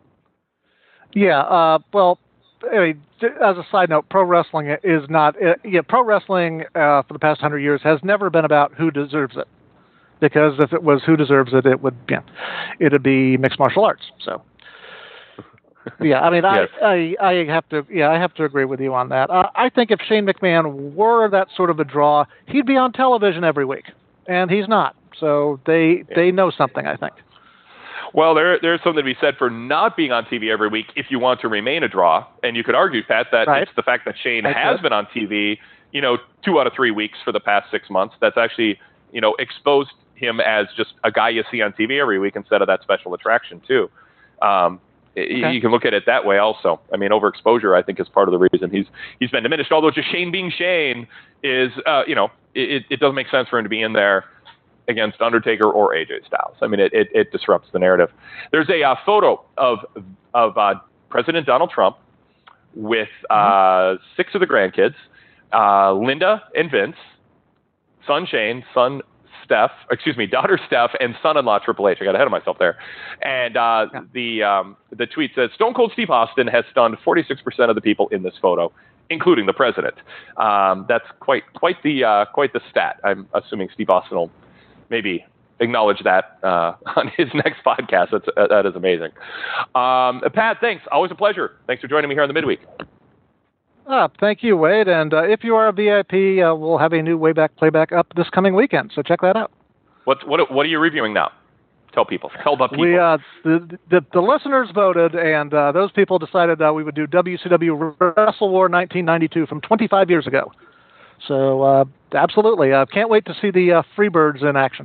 Yeah. Uh, well. I mean, as a side note, pro wrestling is not. Uh, yeah, pro wrestling uh, for the past hundred years has never been about who deserves it, because if it was who deserves it, it would, yeah, it'd be mixed martial arts. So, yeah, I mean, yes. I, I, I have to, yeah, I have to agree with you on that. Uh, I think if Shane McMahon were that sort of a draw, he'd be on television every week, and he's not. So they yeah. they know something, I think. Well, there, there's something to be said for not being on T V every week if you want to remain a draw. And you could argue, Pat, that right. it's the fact that Shane That's has good. been on T V, you know, two out of three weeks for the past six months. That's actually, you know, exposed him as just a guy you see on T V every week instead of that special attraction, too. Um, okay. You can look at it that way also. I mean, overexposure, I think, is part of the reason he's he's been diminished. Although just Shane being Shane is, uh, you know, it, it doesn't make sense for him to be in there against Undertaker or A J Styles. I mean, it, it, it disrupts the narrative. There's a uh, photo of of uh, President Donald Trump with uh, mm-hmm. six of the grandkids, uh, Linda and Vince, son Shane, son Steph, excuse me, daughter Steph, and son-in-law Triple H. I got ahead of myself there. And uh, yeah. the um, the tweet says, Stone Cold Steve Austin has stunned forty-six percent of the people in this photo, including the president. Um, that's quite quite the uh, quite the stat. I'm assuming Steve Austin will maybe acknowledge that uh, on his next podcast. That's, uh, that is amazing. Um, Pat, thanks. Always a pleasure. Thanks for joining me here on the midweek. Uh, thank you, Wade. And uh, if you are a V I P, uh, we'll have a new Wayback Playback up this coming weekend, so check that out. What what what are you reviewing now? Tell people. Tell the people. We uh, the, the the listeners voted, and uh, those people decided uh, we would do W C W Wrestle War nineteen ninety-two from twenty-five years ago. So uh, absolutely, uh, can't wait to see the uh, Freebirds in action.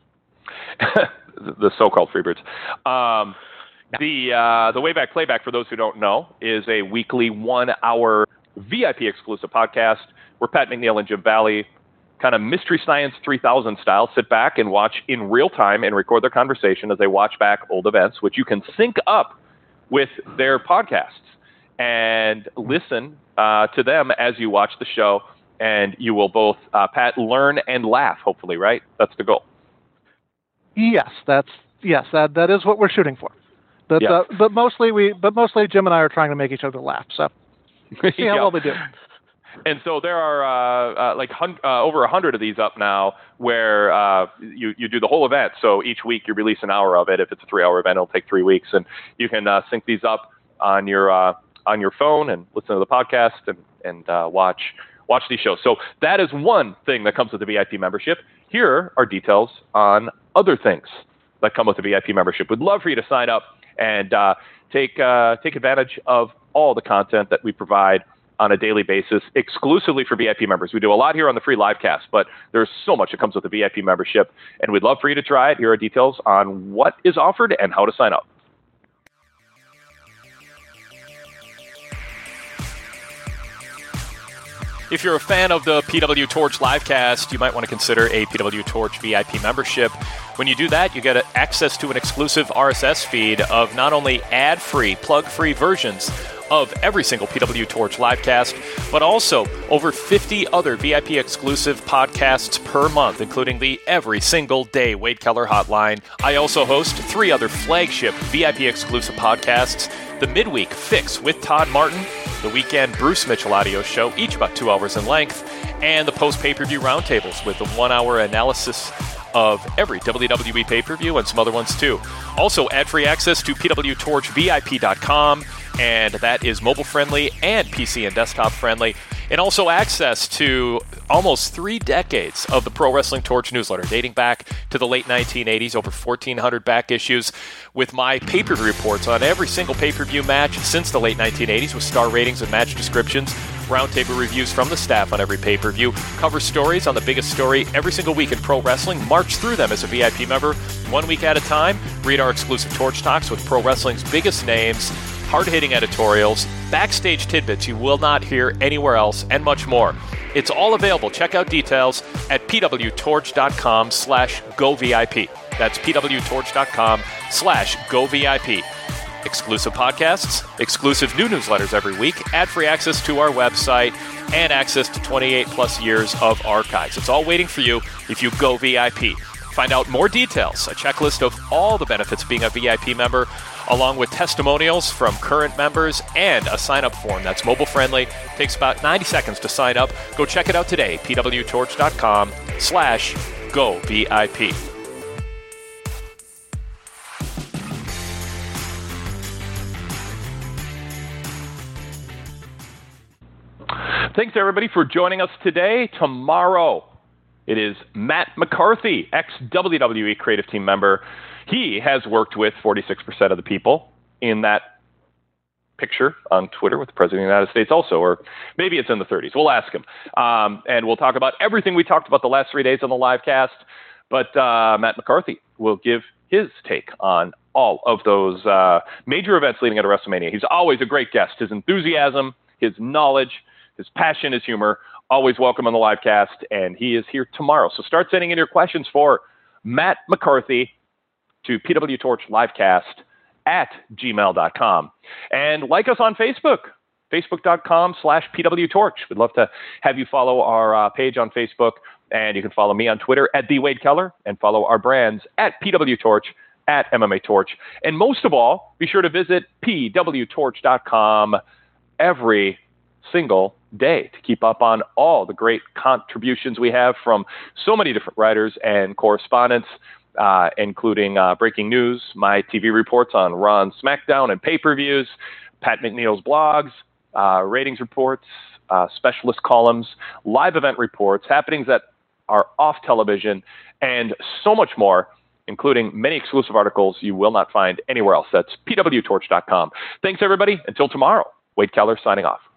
The so-called Freebirds. Um, the uh, the Wayback Playback, for those who don't know, is a weekly one-hour V I P exclusive podcast where Pat McNeil and Jim Valley, kind of Mystery Science three thousand style, sit back and watch in real time and record their conversation as they watch back old events, which you can sync up with their podcasts and listen uh, to them as you watch the show, and you will both, uh, Pat, learn and laugh, hopefully, right? That's the goal. Yes, that's yes, that that is what we're shooting for. But yeah. uh, but mostly we but mostly Jim and I are trying to make each other laugh. So see how yeah. well we do. And so there are uh, uh, like hun- uh, over a hundred of these up now, where uh, you you do the whole event. So each week you release an hour of it. If it's a three-hour event, it'll take three weeks, and you can uh, sync these up on your uh, on your phone and listen to the podcast and and uh, watch watch these shows. So that is one thing that comes with the V I P membership. Here are details on other things that come with the V I P membership. We'd love for you to sign up and uh, take uh, take advantage of all the content that we provide on a daily basis, exclusively for V I P members. We do a lot here on the free live cast, but there's so much that comes with the V I P membership, and we'd love for you to try it. Here are details on what is offered and how to sign up. If you're a fan of the P W Torch livecast, you might want to consider a P W Torch V I P membership. When you do that, you get access to an exclusive R S S feed of not only ad-free, plug-free versions of every single P W Torch livecast, but also over fifty other V I P exclusive podcasts per month, including the Every Single Day Wade Keller Hotline. I also host three other flagship V I P exclusive podcasts: the Midweek Fix with Todd Martin, the Weekend Bruce Mitchell audio show, each about two hours in length, and the post-pay-per-view roundtables with the one-hour analysis of every W W E pay-per-view and some other ones too. Also, ad-free access to P W Torch V I P dot com, and that is mobile-friendly and P C and desktop-friendly. And also access to almost three decades of the Pro Wrestling Torch newsletter, dating back to the late nineteen eighties, over fourteen hundred back issues, with my pay-per-view reports on every single pay-per-view match since the late nineteen eighties, with star ratings and match descriptions, roundtable reviews from the staff on every pay-per-view, cover stories on the biggest story every single week in pro wrestling, march through them as a V I P member, one week at a time, read our exclusive Torch Talks with pro wrestling's biggest names, hard-hitting editorials, backstage tidbits you will not hear anywhere else, and much more. It's all available. Check out details at P W Torch dot com slash go V I P. That's P W Torch dot com slash go V I P. Exclusive podcasts, exclusive new newsletters every week, ad-free access to our website, and access to twenty-eight plus years of archives. It's all waiting for you if you go V I P. Find out more details, a checklist of all the benefits of being a V I P member, along with testimonials from current members and a sign-up form that's mobile-friendly. Takes about ninety seconds to sign up. Go check it out today, P W Torch dot com slash go V I P. Thanks, everybody, for joining us today. Tomorrow, it is Matt McCarthy, ex-W W E creative team member. He has worked with forty-six percent of the people in that picture on Twitter with the President of the United States also, or maybe it's in the thirties. We'll ask him. Um, and we'll talk about everything we talked about the last three days on the live cast. But uh, Matt McCarthy will give his take on all of those uh, major events leading into WrestleMania. He's always a great guest. His enthusiasm, his knowledge, his passion, his humor, always welcome on the live cast, and he is here tomorrow. So start sending in your questions for Matt McCarthy to P W Torch Livecast at gmail dot com. And like us on Facebook, facebook.com slash PWTorch. We'd love to have you follow our uh, page on Facebook, and you can follow me on Twitter at The Wade Keller, and follow our brands at P W Torch, at M M A Torch. And most of all, be sure to visit P W Torch dot com every single day to keep up on all the great contributions we have from so many different writers and correspondents, uh, including uh, breaking news, my T V reports on Raw and SmackDown and pay-per-views, Pat McNeil's blogs, uh, ratings reports, uh, specialist columns, live event reports, happenings that are off television, and so much more, including many exclusive articles you will not find anywhere else. That's P W Torch dot com. Thanks, everybody. Until tomorrow, Wade Keller signing off.